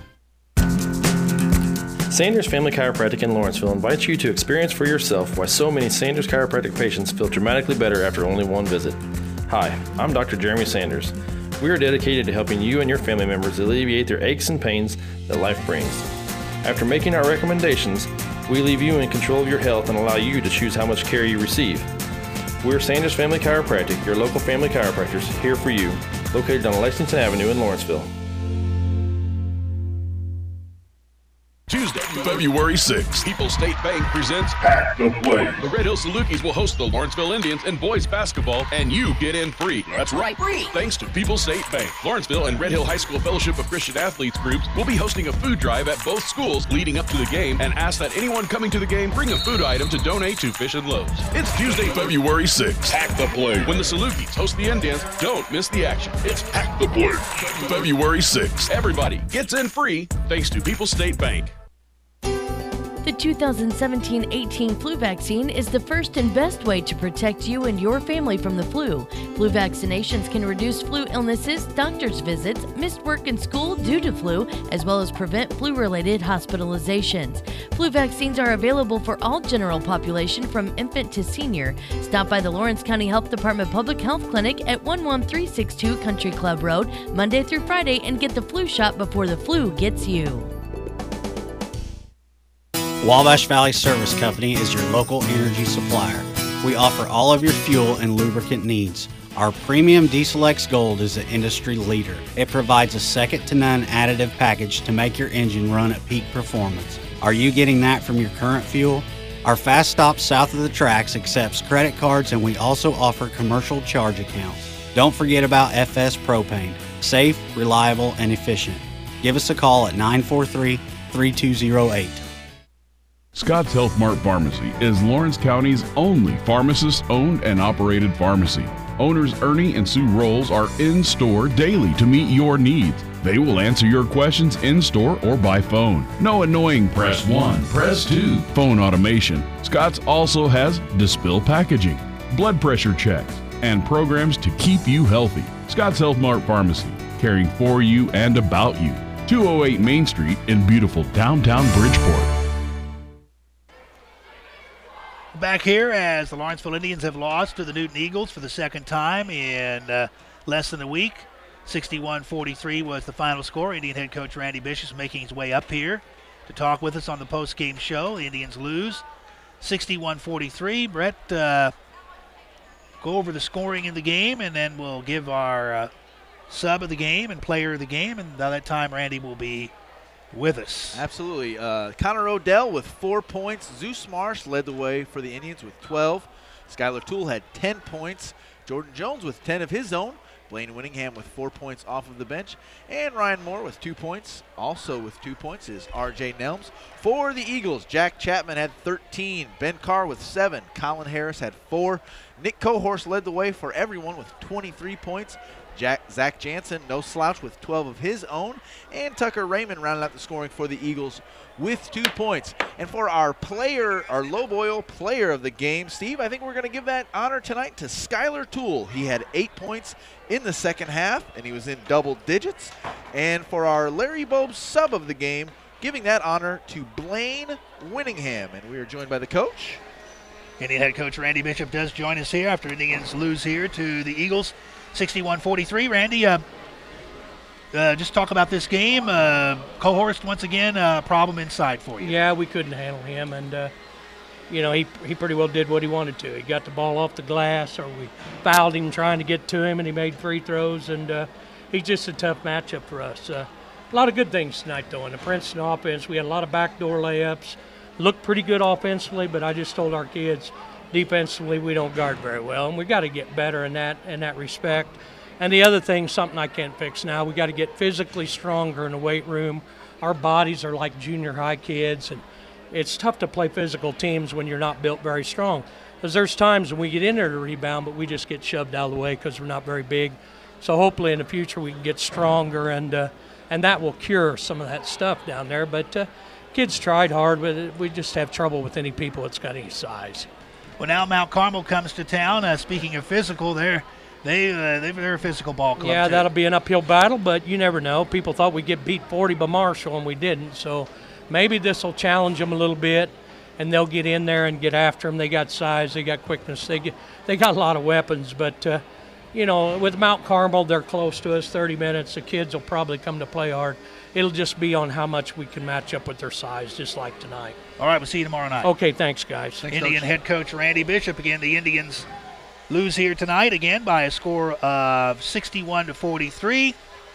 Sanders Family Chiropractic in Lawrenceville invites you to experience for yourself why so many Sanders Chiropractic patients feel dramatically better after only one visit. Hi, I'm Doctor Jeremy Sanders. We are dedicated to helping you and your family members alleviate their aches and pains that life brings. After making our recommendations, we leave you in control of your health and allow you to choose how much care you receive. We're Sanders Family Chiropractic, your local family chiropractors, here for you, located on Lexington Avenue in Lawrenceville. Tuesday, February sixth, People's State Bank presents Pack the Play. The Red Hill Salukis will host the Lawrenceville Indians in boys basketball, and you get in free. That's right, free. Thanks to People's State Bank. Lawrenceville and Red Hill High School Fellowship of Christian Athletes groups will be hosting a food drive at both schools leading up to the game, and ask that anyone coming to the game bring a food item to donate to Fish and Loaves. It's Tuesday, February sixth. Pack the Play. When the Salukis host the Indians, don't miss the action. It's Pack the Play. February sixth. Everybody gets in free thanks to People's State Bank. The two thousand seventeen eighteen flu vaccine is the first and best way to protect you and your family from the flu. Flu vaccinations can reduce flu illnesses, doctor's visits, missed work and school due to flu, as well as prevent flu-related hospitalizations. Flu vaccines are available for all general population from infant to senior. Stop by the Lawrence County Health Department Public Health Clinic at one one three six two Country Club Road, Monday through Friday, and get the flu shot before the flu gets you. Wabash Valley Service Company is your local energy supplier. We offer all of your fuel and lubricant needs. Our premium Diesel X Gold is the industry leader. It provides a second-to-none additive package to make your engine run at peak performance. Are you getting that from your current fuel? Our Fast Stop south of the tracks accepts credit cards, and we also offer commercial charge accounts. Don't forget about F S Propane. Safe, reliable, and efficient. Give us a call at nine four three, three two zero eight. Scott's Health Mart Pharmacy is Lawrence County's only pharmacist-owned and operated pharmacy. Owners Ernie and Sue Rolls are in-store daily to meet your needs. They will answer your questions in-store or by phone. No annoying press one, press two phone automation. Scott's also has Dispill packaging, blood pressure checks, and programs to keep you healthy. Scott's Health Mart Pharmacy, caring for you and about you. two oh eight Main Street in beautiful downtown Bridgeport. Back here as the Lawrenceville Indians have lost to the Newton Eagles for the second time in uh, less than a week. sixty-one forty-three was the final score. Indian head coach Randy Bishop making his way up here to talk with us on the post-game show. The Indians lose sixty-one forty-three. Brett, uh, go over the scoring in the game, and then we'll give our uh, sub of the game and player of the game, and by that time Randy will be with us. Absolutely. Uh, Connor Odell with four points. Zeus Marsh led the way for the Indians with twelve. Skylar Toole had ten points. Jordan Jones with ten of his own. Blaine Winningham with four points off of the bench. And Ryan Moore with two points. Also with two points is R J Nelms. For the Eagles, Jack Chapman had thirteen. Ben Carr with seven. Colin Harris had four. Nick Cohorst led the way for everyone with twenty-three points. Jack, Zach Jansen, no slouch, with twelve of his own. And Tucker Raymond rounded out the scoring for the Eagles with two points. And for our player, our low boil player of the game, Steve, I think we're going to give that honor tonight to Skylar Toole. He had eight points in the second half, and he was in double digits. And for our Larry Bobe sub of the game, giving that honor to Blaine Winningham. And we are joined by the coach. Indian head coach Randy Bishop does join us here after Indians lose here to the Eagles. sixty-one forty-three. Randy, uh, uh, just talk about this game. Uh, Cohorst, once again, a uh, problem inside for you. Yeah, we couldn't handle him, and, uh, you know, he he pretty well did what he wanted to. He got the ball off the glass, or we fouled him trying to get to him, and he made free throws, and uh, he's just a tough matchup for us. Uh, a lot of good things tonight, though. In the Princeton offense, we had a lot of backdoor layups. Looked pretty good offensively, but I just told our kids, defensively, we don't guard very well, and we got to get better in that in that respect. And the other thing, something I can't fix now, we got to get physically stronger in the weight room. Our bodies are like junior high kids, and it's tough to play physical teams when you're not built very strong. Because there's times when we get in there to rebound, but we just get shoved out of the way because we're not very big. So hopefully in the future we can get stronger, and uh, and that will cure some of that stuff down there. But uh, kids tried hard, but we just have trouble with any people that's got any size. Well, now Mount Carmel comes to town. Uh, speaking of physical, they're they uh, they're a physical ball club. Yeah, too. That'll be an uphill battle, but you never know. People thought we'd get beat forty by Marshall, and we didn't. So maybe this will challenge them a little bit, and they'll get in there and get after them. They got size, they got quickness, they get they got a lot of weapons. But uh, you know, with Mount Carmel, they're close to us. thirty minutes, the kids will probably come to play hard. It'll just be on how much we can match up with their size, just like tonight. All right, we'll see you tomorrow night. Okay, thanks, guys. Thanks, Indian coach. Head coach Randy Bishop. Again, the Indians lose here tonight, again, by a score of sixty-one to forty-three.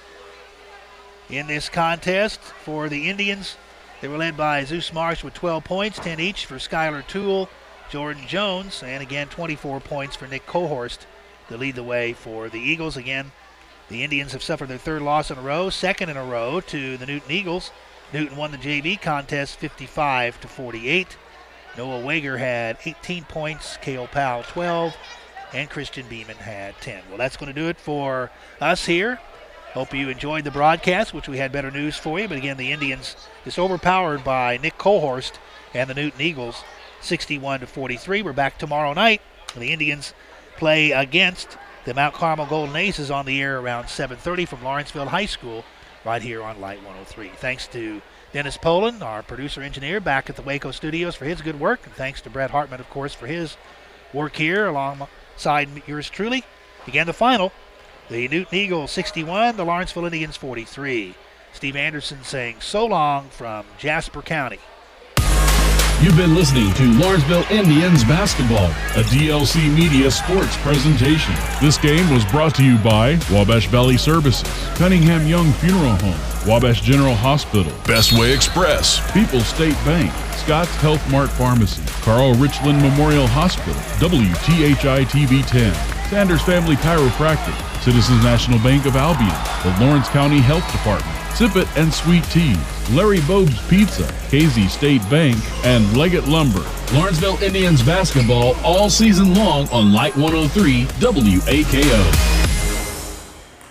In this contest for the Indians, they were led by Zeus Marsh with twelve points, ten each for Skylar Toole, Jordan Jones, and again, twenty-four points for Nick Cohorst to lead the way for the Eagles. Again, the Indians have suffered their third loss in a row, second in a row to the Newton Eagles. Newton won the J V contest fifty-five to forty-eight. Noah Wager had eighteen points, Cale Powell twelve, and Christian Beeman had ten. Well, that's going to do it for us here. Hope you enjoyed the broadcast, which we had better news for you. But again, the Indians just overpowered by Nick Cohorst and the Newton Eagles, sixty-one to forty-three. We're back tomorrow night. The Indians play against the Mount Carmel Golden Aces on the air around seven thirty from Lawrenceville High School right here on Light one oh three. Thanks to Dennis Poland, our producer-engineer, back at the Waco studios for his good work. And thanks to Brett Hartman, of course, for his work here alongside yours truly. Again, the final, the Newton Eagles sixty-one, the Lawrenceville Indians forty-three. Steve Anderson saying so long from Jasper County. You've been listening to Lawrenceville Indians basketball, a D L C Media sports presentation. This game was brought to you by Wabash Valley Services, Cunningham Young Funeral Home, Wabash General Hospital, Bestway Express, People's State Bank, Scott's Health Mart Pharmacy, Carl Richland Memorial Hospital, W T H I T V ten, Sanders Family Chiropractic, Citizens National Bank of Albion, the Lawrence County Health Department, Sip It and Sweet Tea, Larry Bobe's Pizza, K Z State Bank, and Leggett Lumber. Lawrenceville Indians basketball all season long on Light one oh three W A K O.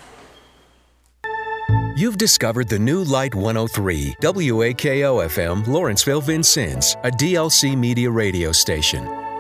You've discovered the new Light one oh three W A K O F M Lawrenceville Vincennes, a D L C Media radio station.